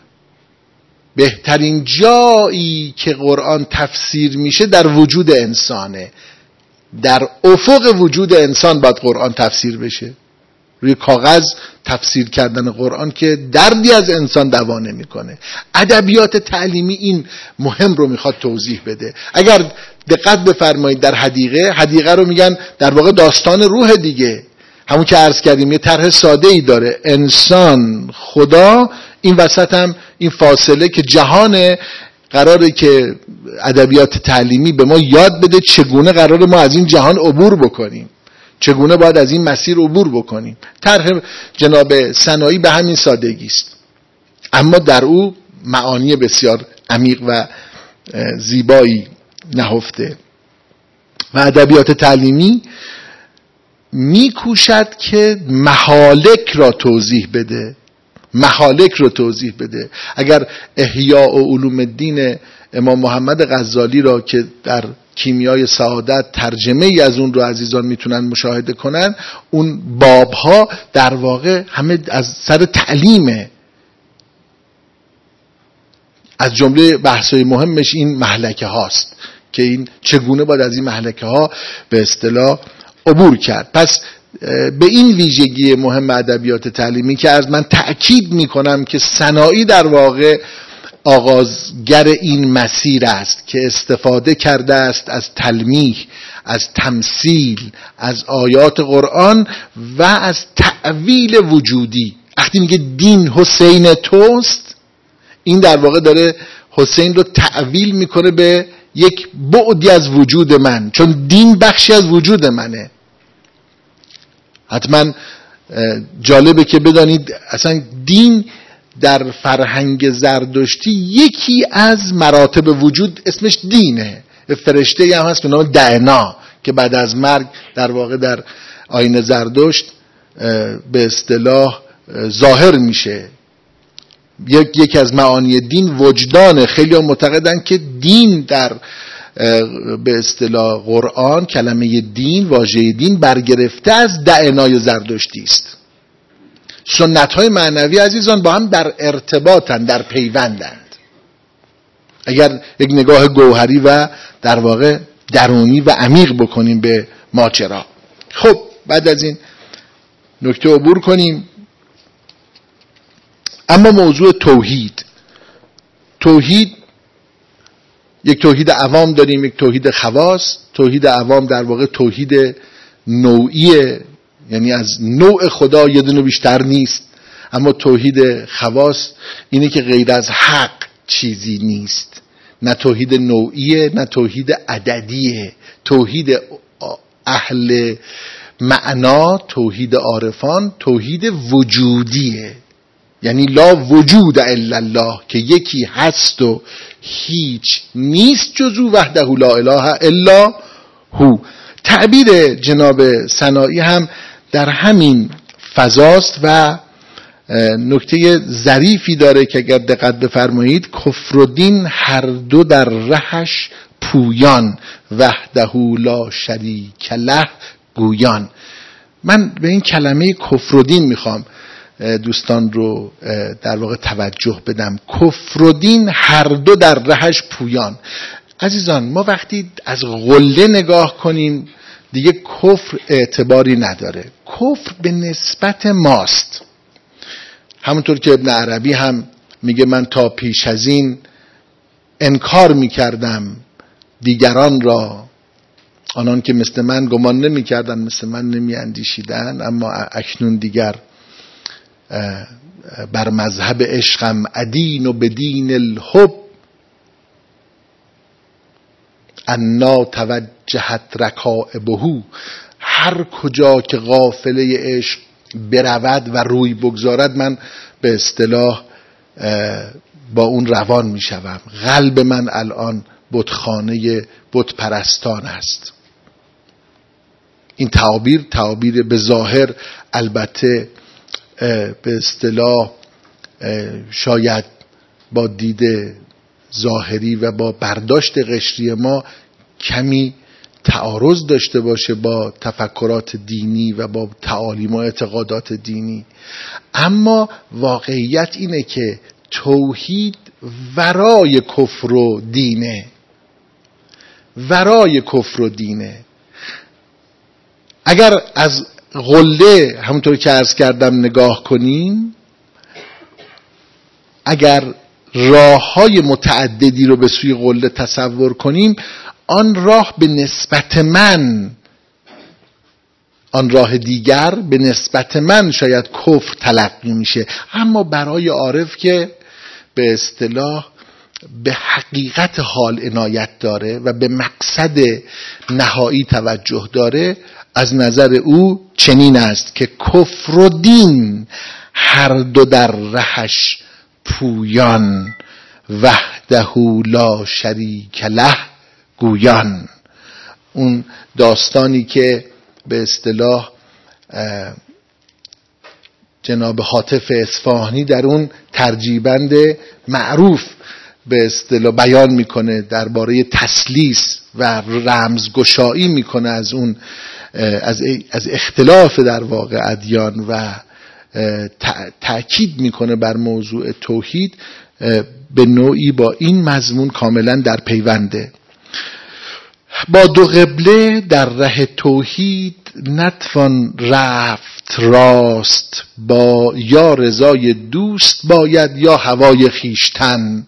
بهترین جایی که قرآن تفسیر میشه در وجود انسانه. در افق وجود انسان باید قرآن تفسیر بشه. روی کاغذ تفسیر کردن قرآن که دردی از انسان دوا نمیکنه. ادبیات تعلیمی این مهم رو میخواد توضیح بده. اگر دقت بفرمایید در حدیقه رو میگن در واقع داستان روح دیگه. همون که عرض کردیم یه طرح ساده ای داره، انسان، خدا، این وسط هم این فاصله که جهان قراره که ادبیات تعلیمی به ما یاد بده چگونه قراره ما از این جهان عبور بکنیم، چگونه باید از این مسیر عبور بکنیم. طرح جناب سنایی به همین سادگی است، اما در او معانی بسیار عمیق و زیبایی نهفته. و ادبیات تعلیمی میکوشد که محالک را توضیح بده، محالک رو توضیح بده. اگر احیاء و علوم الدین امام محمد غزالی را که در کیمیای سعادت ترجمه ای از اون رو عزیزان میتونن مشاهده کنن، اون بابها در واقع همه از سر تعلیمه. از جمله بحثای مهمش این محلکه هاست که این چگونه باید از این محلکه ها به اصطلاح عبور کرد. پس به این ویژگی مهم ادبیات تعلیمی که از من تأکید میکنم که سنایی در واقع آغازگر این مسیر است که استفاده کرده است از تلمیح، از تمثیل، از آیات قرآن و از تأویل وجودی. وقتی میگه دین حسین توست، این در واقع داره حسین رو تأویل میکنه به یک بعدی از وجود من، چون دین بخشی از وجود منه. حتما جالبه که بدانید اصلا دین در فرهنگ زردشتی یکی از مراتب وجود اسمش دینه. فرشته هم هست به نام دعنا که بعد از مرگ در واقع در آیین زردشت به اصطلاح ظاهر میشه. یکی از معانی دین وجدانه. خیلی هم معتقدن که دین در به اصطلاح قرآن، کلمه دین، واژه دین برگرفته از دعنای زردشتی است. سنت‌های معنوی عزیزان با هم در ارتباطن، در پیوندند. اگر یک نگاه گوهری و در واقع درونی و عمیق بکنیم به ماجرا. خب بعد از این نکته عبور کنیم. اما موضوع توحید یک توحید عوام داریم، یک توحید خواص. توحید عوام در واقع توحید نوعیه، یعنی از نوع خدا یه دونه بیشتر نیست. اما توحید خواص اینه که غیر از حق چیزی نیست. نه توحید نوعیه نه توحید عددیه. توحید اهل معنا، توحید عارفان، توحید وجودیه، یعنی لا وجود الا الله، که یکی هست و هیچ نیست جز او، وحده لا اله الا هو. تعبیر جناب سنایی هم در همین فضاست و نکته ظریفی داره که اگر دقت بفرمایید، کفر و دین هر دو در رهش پویان، وحده لا شریک له گویان. من به این کلمه کفر و دین میخوام دوستان رو در واقع توجه بدم. کفر و دین هر دو در رهش پویان. عزیزان، ما وقتی از قله نگاه کنیم دیگه کفر اعتباری نداره. کفر به نسبت ماست. همونطور که ابن عربی هم میگه من تا پیش از این انکار میکردم دیگران را، آنان که مثل من گمان نمیکردن، مثل من نمیاندیشیدن، اما اکنون دیگر بر مذهب عشقم ادین و بدین الحب انا توجهت رکائبه. هر کجا که قافله عشق برود و روی بگذارد من به اصطلاح با اون روان می شوم. قلب من الان بتخانه بت پرستان است. این تعابیر به ظاهر البته به اصطلاح شاید با دید ظاهری و با برداشت قشری ما کمی تعارض داشته باشه با تفکرات دینی و با تعالیم و اعتقادات دینی، اما واقعیت اینه که توحید ورای کفر و دینه. ورای کفر و دینه. اگر از قله همونطور که عرض کردم نگاه کنیم، اگر راه‌های متعددی رو به سوی قله تصور کنیم، آن راه به نسبت من، آن راه دیگر به نسبت من شاید کفر تلقی میشه، اما برای عارف که به اصطلاح به حقیقت حال عنایت داره و به مقصد نهایی توجه داره، از نظر او چنین است که کفر و دین هر دو در رهش پویان، وحده لا شریک له گویان. اون داستانی که به اصطلاح جناب حاتف اصفهانی در اون ترجیبند معروف به اصطلاح بیان میکنه درباره تسلیس و رمزگشایی میکنه از اون از اختلاف در واقع ادیان و تأکید میکنه بر موضوع توحید، به نوعی با این مضمون کاملا در پیونده. با دو قبله در ره توحید نتوان رفت راست، با یا رضای دوست باید یا هوای خیشتن.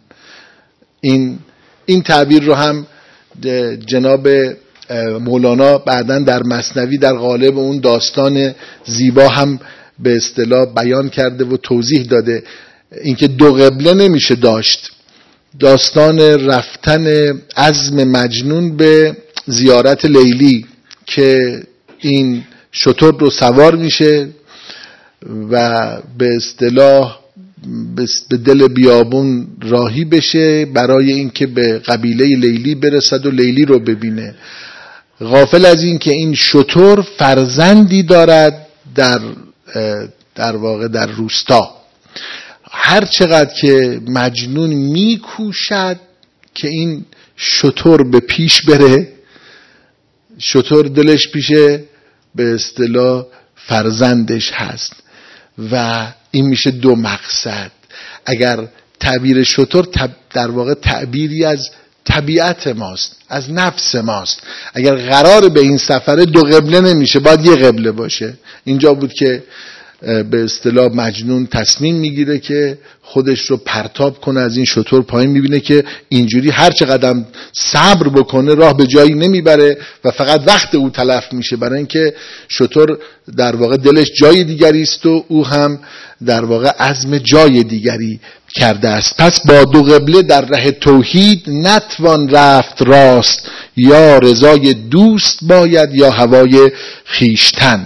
این تعبیر رو هم جناب مولانا بعداً در مثنوی در قالب اون داستان زیبا هم به اصطلاح بیان کرده و توضیح داده. اینکه دو قبله نمیشه داشت. داستان رفتن عزم مجنون به زیارت لیلی که این شتر رو سوار میشه و به اصطلاح به دل بیابون راهی بشه برای اینکه به قبیله لیلی برسد و لیلی رو ببینه، غافل از این که این شتر فرزندی دارد در واقع در روستا. هر چقدر که مجنون میکوشد که این شتر به پیش بره، شتر دلش پیشه به اصطلاح فرزندش هست و این میشه دو مقصد. اگر تعبیر شتر در واقع تعبیری از طبیعت ماست، از نفس ماست. اگر قرار به این سفره دو قبله نمیشه، باید یه قبله باشه. اینجا بود که به اصطلاح مجنون تصمیم میگیره که خودش رو پرتاب کنه از این شتر پایین. میبینه که اینجوری هر چه قدم صبر بکنه راه به جایی نمیبره و فقط وقت او تلف میشه، برای اینکه شتر در واقع دلش جای دیگری است و او هم در واقع عزم جای دیگری کرده است. پس با دو قبله در ره توحید نتوان رفت راست، یا رضای دوست باید یا هوای خیشتن.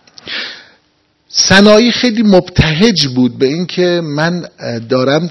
سنایی خیلی مبتهج بود به این که من دارم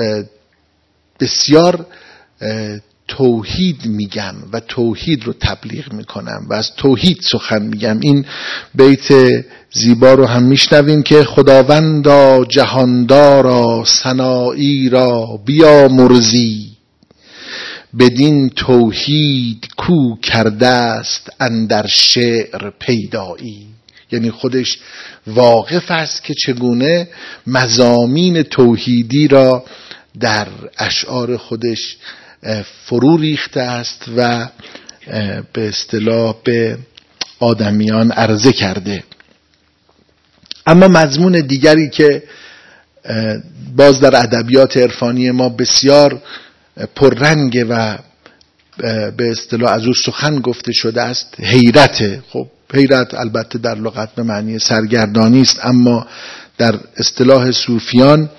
بسیار توحید میگم و توحید رو تبلیغ میکنم و از توحید سخن میگم. این بیت زیبا رو هم میشنویم که خداوندا جهاندارا سنایی را بیامرزی، بدین توحید کو کرده است اندر شعر پیدایی. یعنی خودش واقف است که چگونه مضامین توحیدی را در اشعار خودش فرو ریخته است و به اصطلاح به آدمیان عرضه کرده. اما مضمون دیگری که باز در ادبیات عرفانی ما بسیار پررنگه و به اصطلاح از او سخن گفته شده است حیرت. خب حیرت البته در لغت به معنی سرگردانی است، اما در اصطلاح صوفیان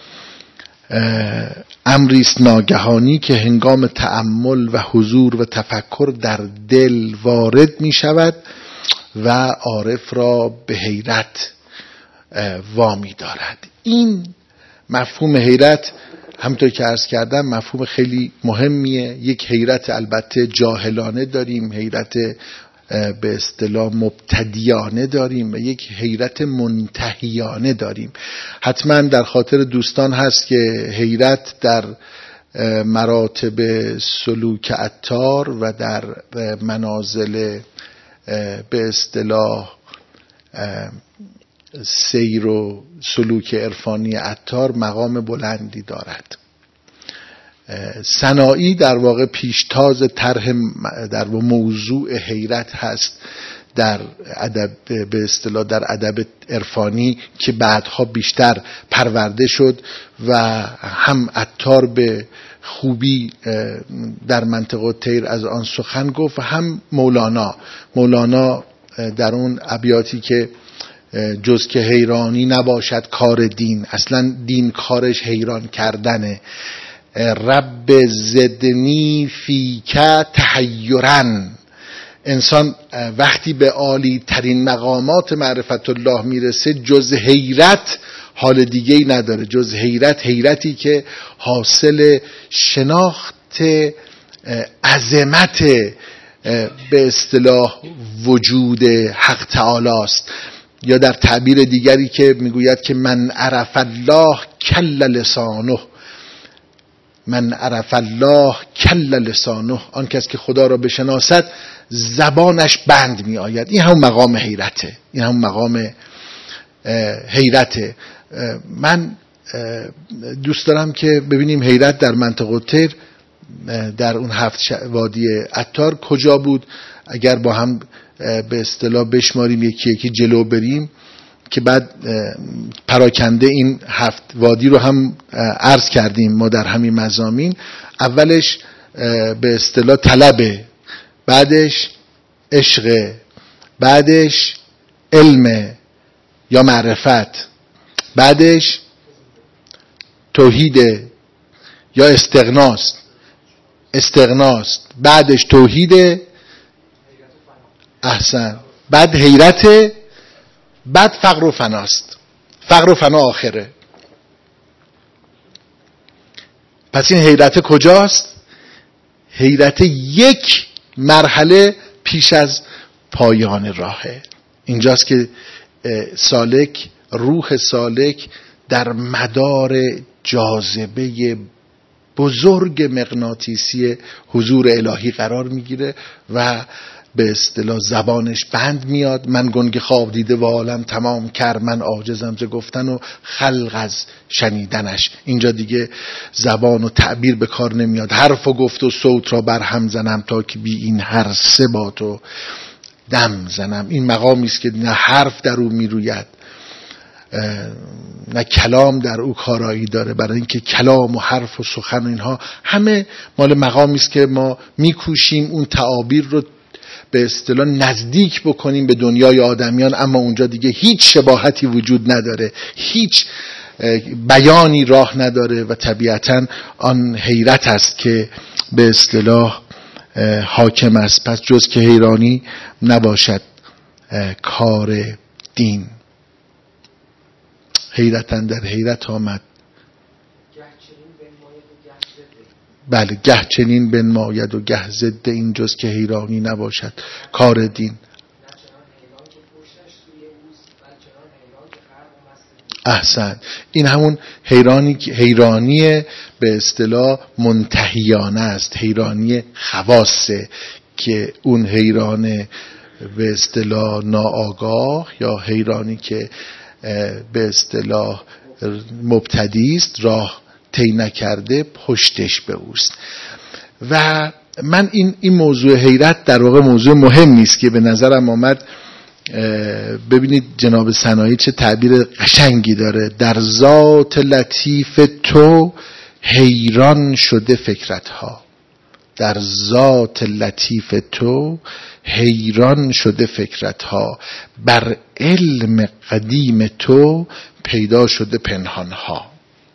امری است ناگهانی که هنگام تأمل و حضور و تفکر در دل وارد می شود و عارف را به حیرت وامی دارد. این مفهوم حیرت همونطور که عرض کردم مفهوم خیلی مهمیه. یک حیرت البته جاهلانه داریم، حیرت به اصطلاح مبتدیانه داریم و یک حیرت منتهیانه داریم. حتما در خاطر دوستان هست که حیرت در مراتب سلوک عطار و در منازل به اصطلاح سیر و سلوک عرفانی عطار مقام بلندی دارد. سنایی در واقع پیشتاز طرح در موضوع حیرت هست در ادب به اصطلاح در ادب عرفانی که بعدها بیشتر پرورده شد و هم عطار به خوبی در منطقه طیر از آن سخن گفت و هم مولانا در اون ابیاتی که جز که حیرانی نباشد کار دین، اصلا دین کارش حیران کردنه. رب زدنی فیک تحیرن. انسان وقتی به عالی ترین مقامات معرفت الله میرسه جز حیرت حال دیگه ای نداره، جز حیرتی که حاصل شناخت عظمت به اصطلاح وجود حق تعالی است. یا در تعبیر دیگری که میگوید که من عرف الله کل لسانه، من عرف الله کل لسانه، آن کس که خدا را بشناسد زبانش بند می آید. این هم مقام حیرته، این هم مقام حیرته. من دوست دارم که ببینیم حیرت در منطقه طیر در اون 7 وادی عطار کجا بود. اگر با هم به اصطلاح بشماریم یکی یکی جلو بریم که بعد پراکنده این 7 وادی رو هم عرض کردیم ما در همین مضامین. اولش به اصطلاح طلبه، بعدش عشق، بعدش علم یا معرفت، بعدش توحید یا استغناست، بعدش توحید، احسن، بعد حیرت، بعد فقر و فناست. فقر و فنا آخره. پس این حیرت کجاست؟ حیرت یک مرحله پیش از پایان راهه. اینجاست که سالک، روح سالک در مدار جاذبه بزرگ مغناطیسی حضور الهی قرار میگیره و به اصطلاح زبانش بند میاد. من گنگ خواب دیده و عالم تمام کر، من عاجزم ز گفتن و خلق از شنیدنش. اینجا دیگه زبان و تعبیر به کار نمیاد. حرف و گفت و صوت را بر هم زنم تا که بی این هر سه با تو دم زنم. این مقامی است که نه حرف در او میروید نه کلام در او کارایی داره، برای اینکه کلام و حرف و سخن و اینها همه مال مقامی است که ما میکوشیم اون تعابیر رو به اصطلاح نزدیک بکنیم به دنیای آدمیان، اما اونجا دیگه هیچ شباهتی وجود نداره، هیچ بیانی راه نداره و طبیعتاً آن حیرت است که به اصطلاح حاکم است. پس جز که حیرانی نباشد کار دین. حیرتاً در حیرت آمد، بله گه چنین بنماید و گه ضد، این جز که حیرانی نباشد کار دین. احسن، این همون حیرانی به اصطلاح منتهیانه است، حیرانی خواصه که اون حیران به اصطلاح ناآگاه یا حیرانی که به اصطلاح مبتدی است، راه طی نکرده، پشتش به اوست. و من این موضوع حیرت در واقع موضوع مهمی است که به نظرم آمد. ببینید جناب سنایی چه تعبیر قشنگی داره، در ذات لطیف تو حیران شده فکرتها، در ذات لطیف تو حیران شده فکرتها، بر علم قدیم تو پیدا شده پنهانها.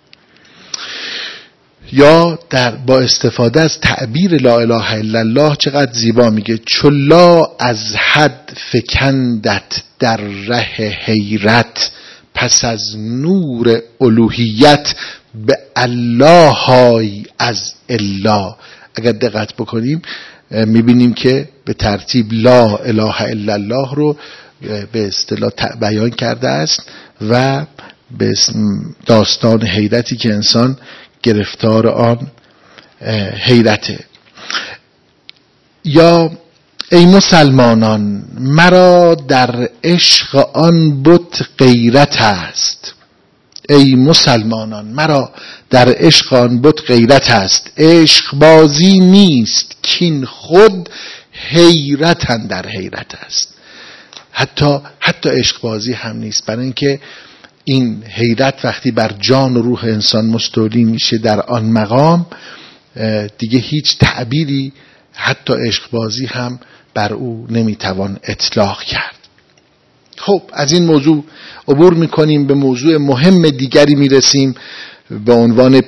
یا با استفاده از تعبیر لا اله الا الله چقدر زیبا میگه، چو لا از حد فکندت در ره حیرت، پس از نور الوهیت به الله های از الا. اگر دقت بکنیم میبینیم که به ترتیب لا اله الا الله رو به اصطلاح بیان کرده است و به داستان حیرتی که انسان گرفتار آن حیرته. یا ای مسلمانان مرا در عشق آن بت غیرت است، ای مسلمانان مرا در عشق آن بت غیرت است، عشق بازی نیست کین خود حیرت در حیرت است. حتی عشق بازی هم نیست، برای اینکه این حیرت وقتی بر جان و روح انسان مستولی میشه در آن مقام، دیگه هیچ تعبیری حتی عشق بازی هم بر او نمیتوان اطلاق کرد. خب از این موضوع عبور میکنیم، به موضوع مهم دیگری میرسیم به عنوان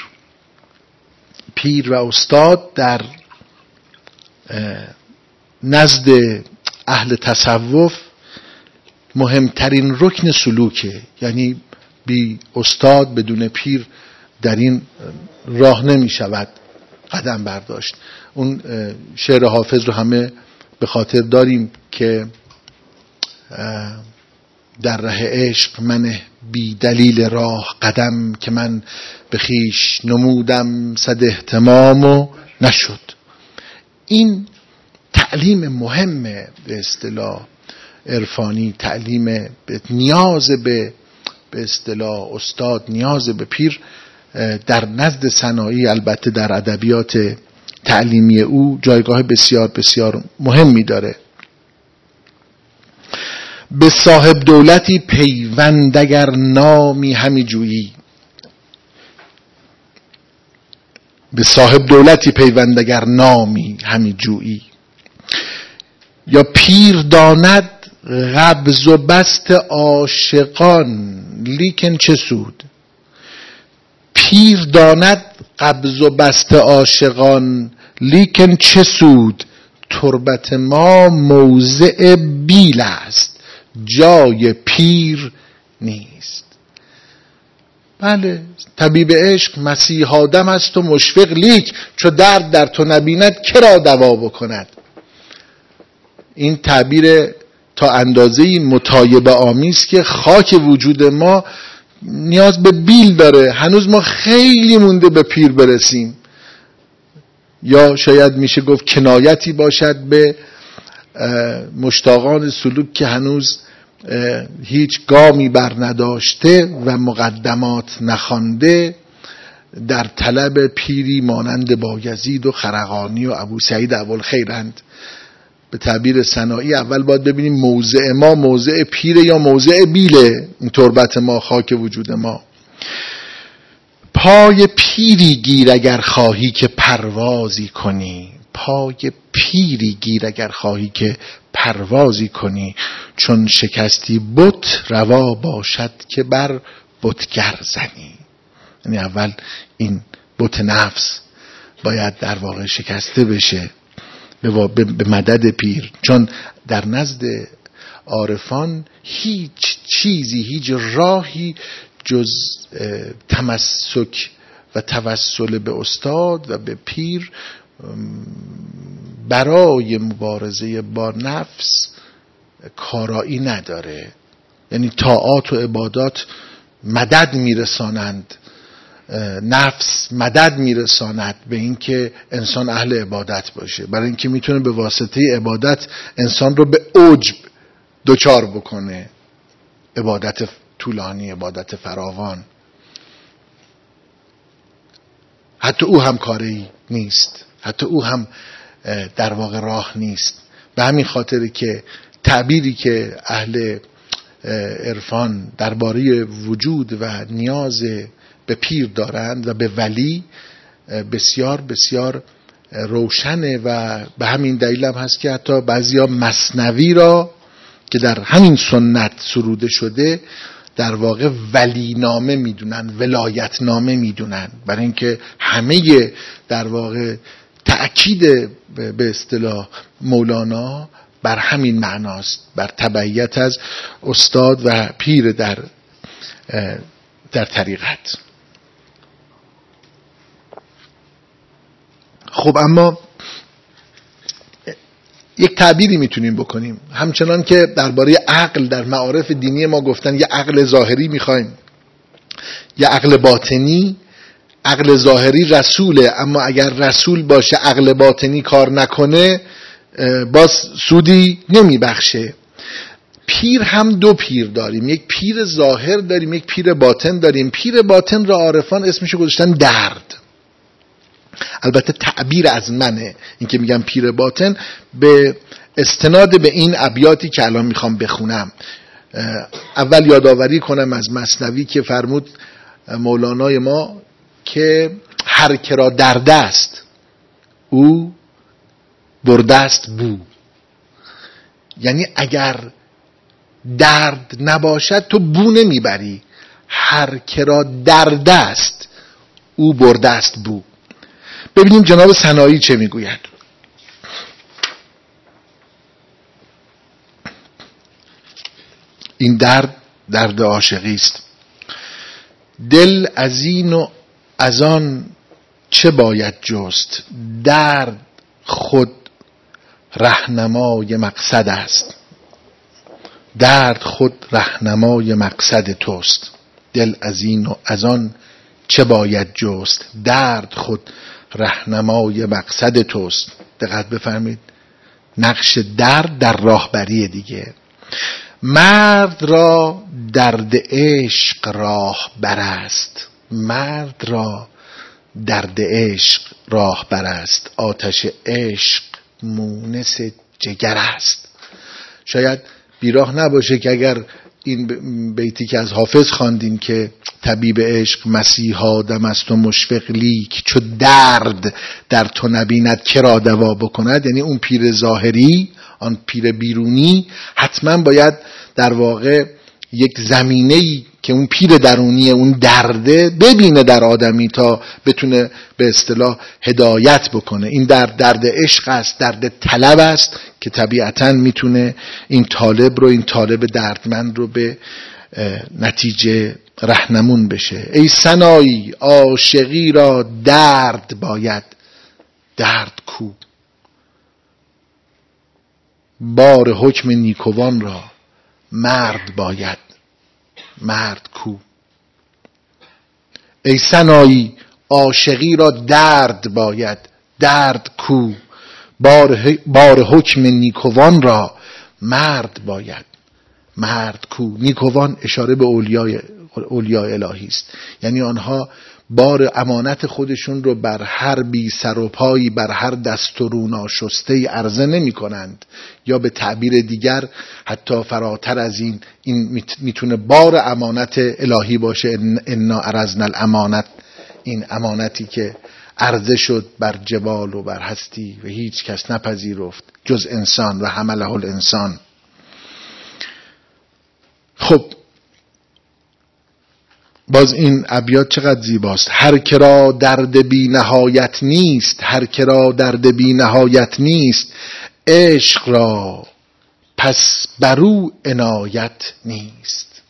پیر و استاد در نزد اهل تصوف مهمترین رکن سلوکه. یعنی بی استاد بدون پیر در این راه نمی شود قدم برداشت. اون شعر حافظ رو همه به خاطر داریم که در ره عشق من بی دلیل راه قدم، که من به خویش نمودم صد اهتمام و نشد. این تعلیم مهمه به اصطلاح عرفانی، تعلیم نیاز به اصطلاح استاد، نیاز به پیر در نزد سنایی، البته در ادبیات تعلیمی او جایگاه بسیار بسیار مهمی داره. به صاحب دولتی پیوند اگر نامی همی جویی، به صاحب دولتی پیوند اگر نامی همی جویی. یا پیر داند قبض و بست عاشقان لیکن چه سود، پیر داند قبض و بست عاشقان لیکن چه سود، تربت ما موضع بیل است جای پیر نیست. بله طبیب عشق مسیح آدم است و مشفق، لیک چو درد در تو نبیند کرا دوا بکند. این تعبیر تا اندازه‌ای متایبه آمیز که خاک وجود ما نیاز به بیل داره، هنوز ما خیلی مونده به پیر برسیم. یا شاید میشه گفت کنایتی باشد به مشتاقان سلوک که هنوز هیچ گامی بر نداشته و مقدمات نخوانده، در طلب پیری مانند بایزید و خرقانی و ابو سعید ابوالخیرند. به تعبیر سنایی اول باید ببینیم موضع ما موضع پیره یا موضع بیله. این تربت ما، خاک وجود ما. پای پیری گیر اگر خواهی که پروازی کنی، پای پیری گیر اگر خواهی که پروازی کنی، چون شکستی بت روا باشد که بر بتگر زنی. یعنی اول این بت نفس باید در واقع شکسته بشه به مدد پیر، چون در نزد عارفان هیچ چیزی، هیچ راهی جز تمسک و توسل به استاد و به پیر برای مبارزه با نفس کارایی نداره. یعنی طاعات و عبادات مدد میرسانند، نفس مدد میرساند به اینکه انسان اهل عبادت باشه، برای اینکه میتونه به واسطه عبادت انسان رو به عجب دچار بکنه، عبادت طولانی، عبادت فراوان. حتی او هم کاری نیست، حتی او هم در واقع راه نیست. به همین خاطر که تعبیری که اهل عرفان درباره وجود و نیاز به پیر دارند و به ولی بسیار بسیار روشنه و به همین دلیل هم هست که حتی بعضیا مثنوی را که در همین سنت سروده شده در واقع ولی نامه میدونن، ولایت نامه میدونن، برای اینکه همه در واقع تأکید به اصطلاح مولانا بر همین معناست، بر تبعیت از استاد و پیر در طریقت. خب اما یک تعبیری میتونیم بکنیم، همچنان که درباره عقل در معارف دینی ما گفتن یه عقل ظاهری میخوایم، یه عقل باطنی. عقل ظاهری رسوله، اما اگر رسول باشه عقل باطنی کار نکنه باز سودی نمیبخشه. پیر هم دو پیر داریم، یک پیر ظاهر داریم، یک پیر باطن داریم. پیر باطن را عارفان اسمشو گذاشتن درد. البته تعبیر از منه این که میگم پیر باطن به استناد به این ابیاتی که الان میخوام بخونم. اول یادآوری کنم از مثنوی که فرمود مولانای ما که هر که را درد است او برده است بو. یعنی اگر درد نباشد تو بو نمیبری، هر که را درد است او برده است بو. ببینیم جناب سنایی چه میگوید. این درد عاشقی است. دل از این و از آن چه باید جست، درد خود رهنمای مقصد است. درد خود رهنمای مقصد توست. دل از این و از آن چه باید جست، درد خود رهنمای مقصد توست. دقت بفرمید، نقش درد در راهبری دیگه. مرد را درد عشق راهبر است، مرد را درد عشق راهبر است. آتش عشق مونس جگر است. شاید بیراه نباشه که اگر این بیتی که از حافظ خواندیم که طبیب عشق مسیحا دم است و مشفق لیک، چو درد در تو نبیند کرا دوا بکند، یعنی اون پیر ظاهری، آن پیر بیرونی حتما باید در واقع یک زمینه‌ای که اون پیر درونی اون درده ببینه در آدمی تا بتونه به اصطلاح هدایت بکنه. این درد عشق است، درد طلب است که طبیعتاً میتونه این طالب رو، این طالب دردمند رو به نتیجه رهنمون بشه. ای سنایی عاشقی را درد باید، درد کو؟ بار حکم نیکوان را مرد باید، مرد کو؟ ای سنایی عاشقی را درد باید، درد کو؟ بار حکم نیکوان را مرد باید، مرد کو؟ نیکوان اشاره به اولیای اولیاء الهی است. یعنی آنها بار امانت خودشون رو بر هر بی سر و پایی، بر هر دست و رو ناشسته عرضه نمی کنند، یا به تعبیر دیگر حتی فراتر از این میتونه بار امانت الهی باشه. انا عرضنا الامانت، این امانتی که عرضه شد بر جبال و بر هستی و هیچ کس نپذیرفت جز انسان و حمله الانسان. خب باز این ابیات چقدر زیباست. هر که را درد بی نهایت نیست، هر که را درد بی نهایت نیست، عشق را پس برو عنایت نیست.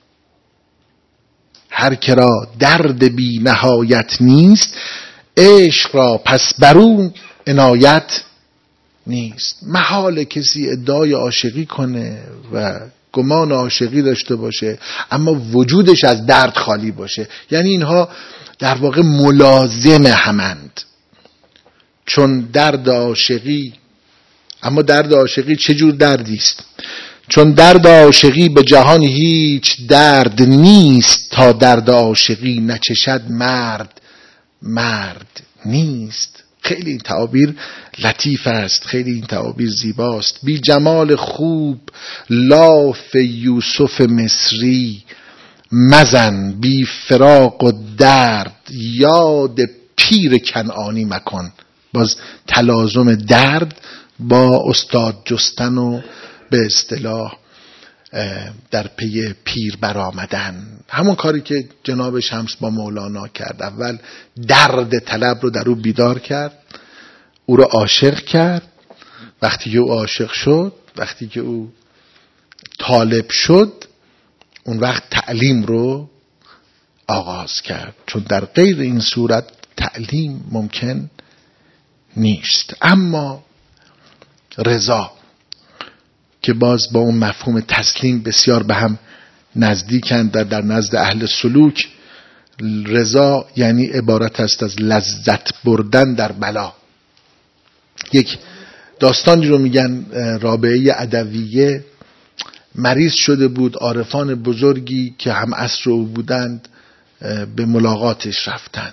هر که را درد بی نهایت نیست، عشق را پس برو عنایت نیست. محال کسی ادعای عاشقی کنه و گمان عاشقی داشته باشه اما وجودش از درد خالی باشه. یعنی اینها در واقع ملازم همند. چون درد عاشقی، اما درد عاشقی چه جور دردی است؟ چون درد عاشقی به جهان هیچ درد نیست، تا درد عاشقی نچشد مرد مرد نیست. خیلی این تعابیر لطیف است، خیلی این تعابیر زیباست. بی جمال خوب لاف یوسف مصری مزن، بی فراق و درد یاد پیر کنعانی مکن. باز تلازم درد با استاد جستن و به اصطلاح در پی پیر برآمدن، همون کاری که جناب شمس با مولانا کرد. اول درد طلب رو در او بیدار کرد، او رو عاشق کرد. وقتی که او عاشق شد، وقتی که او طالب شد، اون وقت تعلیم رو آغاز کرد، چون در غیر این صورت تعلیم ممکن نیست. اما رضا که باز با اون مفهوم تسلیم بسیار به هم نزدیکند در نزد اهل سلوک، رضا یعنی عبارت است از لذت بردن در بلا. یک داستانی رو میگن، رابعه عدویه مریض شده بود، عارفان بزرگی که هم عصر او بودند به ملاقاتش رفتند،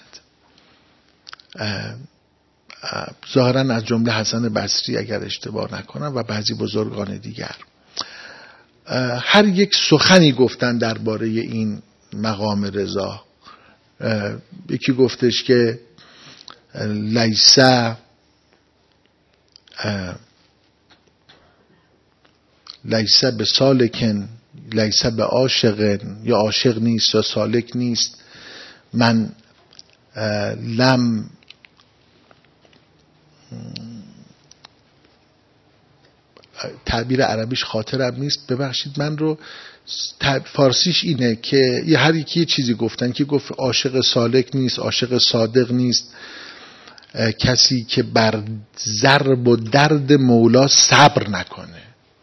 ظاهرا از جمله حسن بصری اگر اشتباه نکنم و بعضی بزرگان دیگر. هر یک سخنی گفتن درباره این مقام رضا. یکی گفتش که لیس به سالکن لیس به عاشقن، یا عاشق نیست یا سالک نیست. من لم تعبیر عربیش خاطرم نیست، ببخشید من رو. فارسیش اینه که هر یکی یه چیزی گفتن که گفت عاشق سالک نیست، عاشق صادق نیست کسی که بر ضرب و درد مولا صبر نکنه.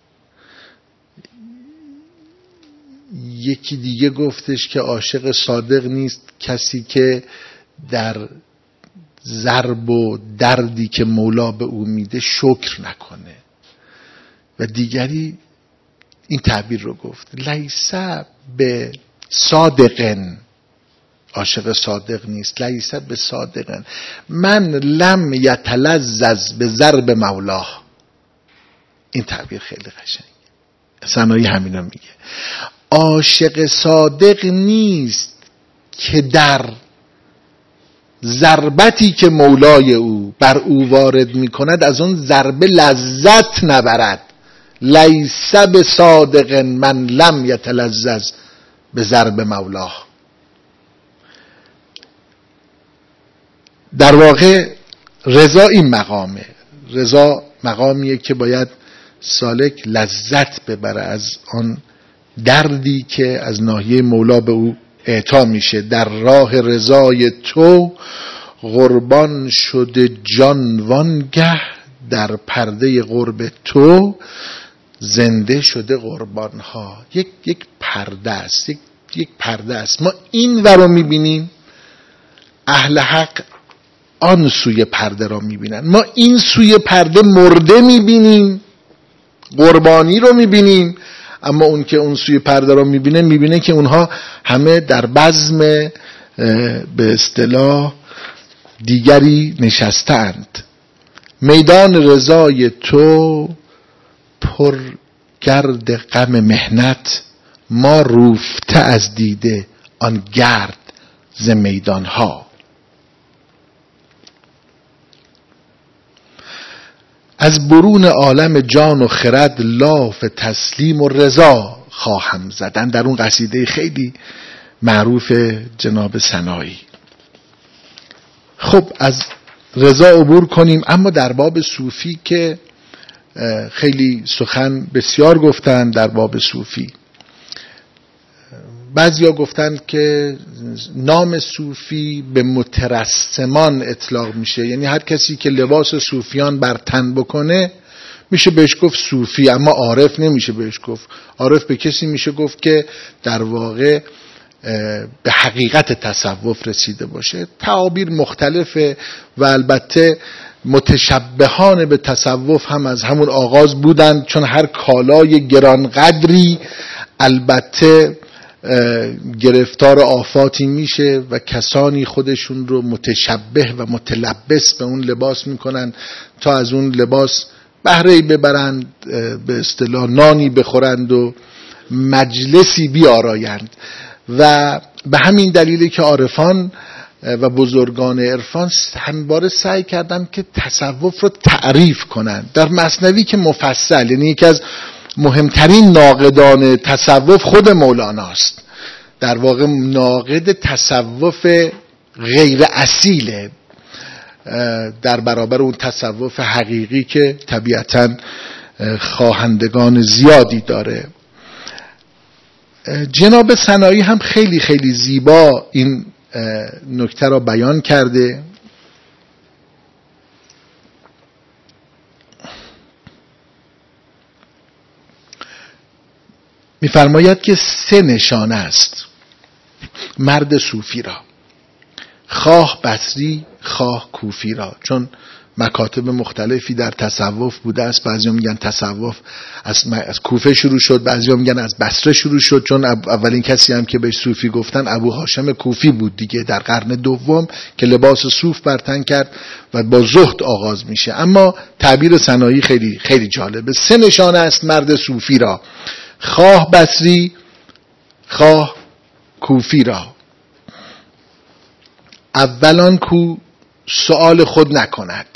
یکی دیگه گفتش که عاشق صادق نیست کسی که در ضرب و دردی که مولا به او میده شکر نکنه. و دیگری این تعبیر رو گفت، لیس به صادقن، عاشق صادق نیست، لیس به صادقن من لم یتلذذ به ضرب مولاه. این تعبیر خیلی قشنگه، سنایی همینو میگه. عاشق صادق نیست که در ضربتی که مولای او بر او وارد میکند از اون ضربه لذت نبرد. لیس به صادق من لم یتلذذ به ضرب مولاه. در واقع رضا این مقامه. رضا مقامیه که باید سالک لذت ببره از آن دردی که از ناحیه مولا به او اعطا میشه. در راه رضای تو قربان شده جان وانگه، در پرده قرب تو زنده شده قربان ها. یک پرده است، یک پرده است. ما این ور رو میبینیم، اهل حق آن سوی پرده را میبینن. ما این سوی پرده مرده میبینیم، قربانی رو میبینیم، اما اون که اون سوی پرده رو میبینه که اونها همه در بزم به اصطلاح دیگری نشستند. میدان رضای تو پر گرد غم مهنت، ما روفته از دیده آن گرد ز میدانها. از برون عالم جان و خرد لاف تسلیم و رضا خواهم زدن. در اون قصیده خیلی معروف جناب سنایی. خب از رضا عبور کنیم، اما در باب صوفی که خیلی سخن بسیار گفتن در باب صوفی. بعضیا گفتن که نام صوفی به مترسمان اطلاق میشه، یعنی هر کسی که لباس صوفیان بر تن بکنه میشه بهش گفت صوفی، اما عارف نمیشه بهش گفت. عارف به کسی میشه گفت که در واقع به حقیقت تصوف رسیده باشه. تعابیر مختلفه و البته متشبهان به تصوف هم از همون آغاز بودند، چون هر کالای گرانقدری البته گرفتار آفاتی میشه و کسانی خودشون رو متشبه و متلبس به اون لباس میکنن تا از اون لباس بهره‌ای ببرند، به اصطلاح نانی بخورند و مجلسی بیارایند. و به همین دلیلی که عارفان و بزرگان عرفان همواره سعی کردن که تصوف رو تعریف کنن. در مثنوی که مفصل، یعنی یکی از مهمترین ناقدان تصوف خود مولاناست، در واقع ناقد تصوف غیر اصیله در برابر اون تصوف حقیقی که طبیعتاً خواهندگان زیادی داره. جناب سنایی هم خیلی خیلی زیبا این نکته را بیان کرده. می‌فرماید که 3 نشانه است مرد صوفی را، خواه بصری خواه کوفی را، چون مکاتب مختلفی در تصوف بوده است. بعضی میگن تصوف از کوفه شروع شد، بعضی میگن از بصره شروع شد، چون اولین کسی هم که بهش صوفی گفتن ابو هاشم کوفی بود دیگه در قرن دوم که لباس صوف بر تن کرد و با زهد آغاز میشه. اما تعبیر سنایی خیلی خیلی جالبه. 3 نشانه است مرد صوفی را، خواه بصری خواه کوفی را. اولان کو سؤال خود نکند،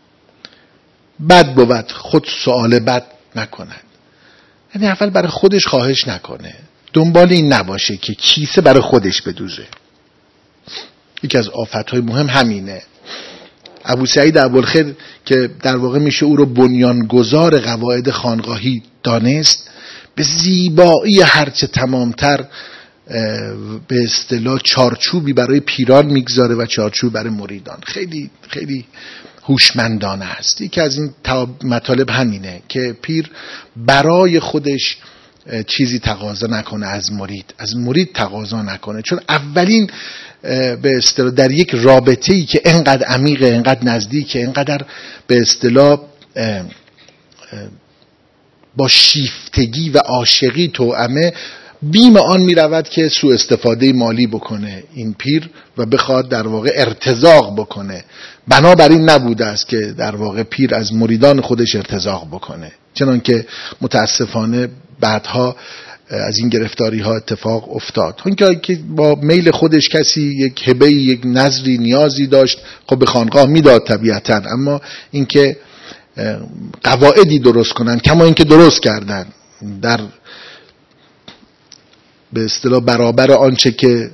بد بود خود سؤال بد نکند. یعنی اول برای خودش خواهش نکنه، دنبال این نباشه که کیسه برای خودش بدوزه. یکی از آفتهای مهم همینه. ابو سعید ابوالخیر که در واقع میشه او رو بنیانگذار قواعد خانقاهی دانست، به زیبایی هرچه تمامتر به اصطلاح چارچوبی برای پیران میگذاره و چارچوب برای مریدان. خیلی خیلی هوشمندانه است. یکی از این مطالب همینه که پیر برای خودش چیزی تقاضا نکنه از مرید تقاضا نکنه، چون اولین به اصطلاح در یک رابطه‌ای که انقدر عمیقه، انقدر نزدیکه، انقدر به اصطلاح با شیفتگی و عاشقی توأمه، بیم آن می رود که سوء استفاده مالی بکنه این پیر و بخواد در واقع ارتزاق بکنه. بنابراین نبوده است که در واقع پیر از مریدان خودش ارتزاق بکنه، چنانکه متاسفانه بعدها از این گرفتاری ها اتفاق افتاد. اون که با میل خودش کسی یک هبه، یک نظری، نیازی داشت، خب به خانقاه میداد طبیعتا، اما اینکه قواعدی درست کنن کما اینکه درست کردن در به اصطلاح برابر آنچه که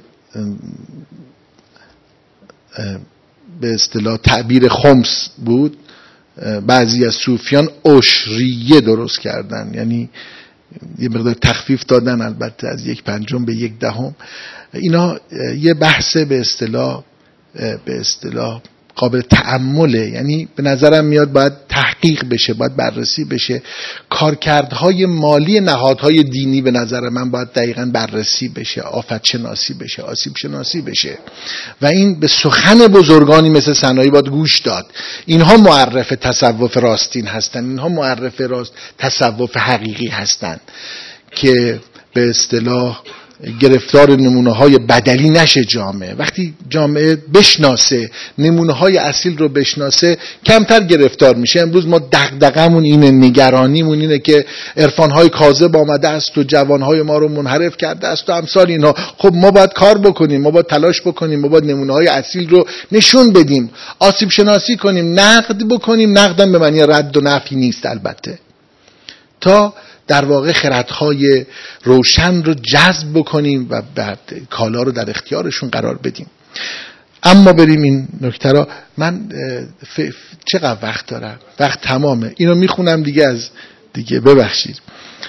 به اصطلاح تعبیر خمس بود، بعضی از صوفیان عشریه درست کردن، یعنی یه مقدار تخفیف دادن، البته از 1/5 به 1/10. اینا یه بحث به اصطلاح قابل تأمله. یعنی به نظرم میاد باید تحقیق بشه، باید بررسی بشه. کارکردهای مالی نهادهای دینی به نظر من باید دقیقاً بررسی بشه، آفت شناسی بشه، آسیب شناسی بشه و این به سخن بزرگانی مثل سنایی باید گوش داد. اینها معرف تصوف راستین هستن، اینها معرف تصوف حقیقی هستن که به اصطلاح گرفتار نمونه‌های بدلی نشه جامعه. وقتی جامعه بشناسه نمونه‌های اصیل رو بشناسه کمتر گرفتار میشه. امروز ما دغدغمون اینه، نگرانیمون اینه که عرفان‌های کاذب آمده است و جوان‌های ما رو منحرف کرده است و امثال اینها. خب ما باید کار بکنیم، ما باید تلاش بکنیم، ما باید نمونه‌های اصیل رو نشون بدیم، آسیب شناسی کنیم، نقد بکنیم. نقدم به معنی رد و نفی نیست البته، تا در واقع خردهای روشن رو جذب بکنیم و بعد کالا رو در اختیارشون قرار بدیم. اما بریم این نکته را. من چقدر وقت دارم؟ وقت تمامه. اینو میخونم دیگه ببخشید.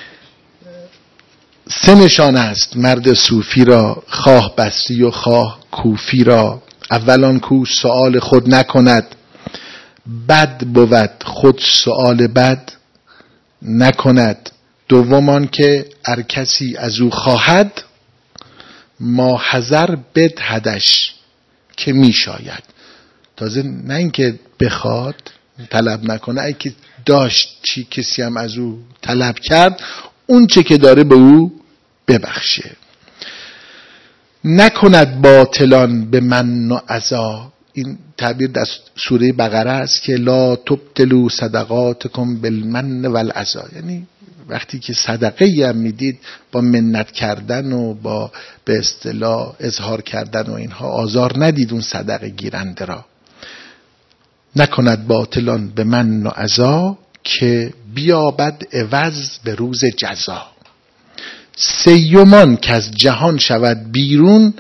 3 نشانه است مرد صوفی را، خواه بصری و خواه کوفی را. اولان کو سؤال خود نکند، بد بود خود سؤال بد نکند. دومان که ار کسی از او خواهد، ما حذر بدهدش که می شاید. تازه نه اینکه بخواد طلب نکنه، ای که داشت چی کسی هم از او طلب کرد، اون چه که داره به او ببخشه. نکند باطلان به من و عزا. این تعبیر در سوره بقره است که لا تبطلوا صدقاتکم بالمن والعزا، یعنی وقتی که صدقه هم میدید با منت کردن و با به اصطلاح اظهار کردن و اینها آزار ندید اون صدقه گیرنده را. نکند باطلان به من و عزا، که بیابد عوض به روز جزا. سیومان که از جهان شود بیرون،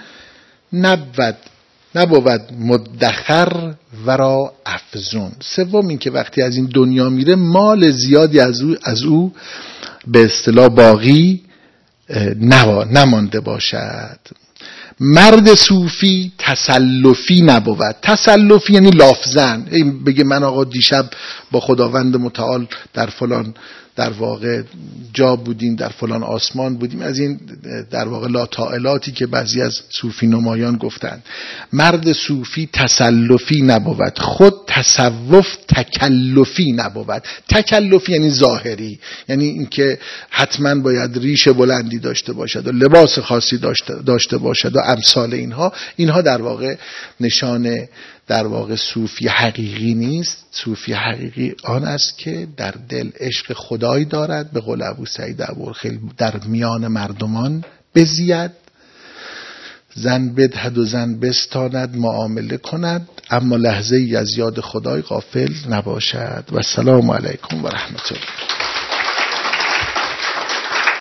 نبود مدخر ورا افزون. سوم این که وقتی از این دنیا میره مال زیادی از او به اصطلاح باقی نمانده باشد. مرد صوفی تسلفی نبود. تسلفی یعنی لافزن، بگه من آقا دیشب با خداوند متعال در فلان در واقع جا بودیم، در فلان آسمان بودیم، از این در واقع لاتائلاتی که بعضی از صوفی نمایان گفتند. مرد صوفی تسلفی نبود، خود تصوف تکلفی نبود. تکلفی یعنی ظاهری، یعنی اینکه حتما باید ریش بلندی داشته باشد و لباس خاصی داشته باشد و امثال اینها در واقع نشان در واقع صوفی حقیقی نیست. صوفی حقیقی آن است که در دل عشق خدایی دارد، به قول ابو سعید ابوالخیل در میان مردمان بزید، زن بدهد و زن بستاند، معامله کند، اما لحظه ای از یاد خدای غافل نباشد. و السلام علیکم و رحمت الله.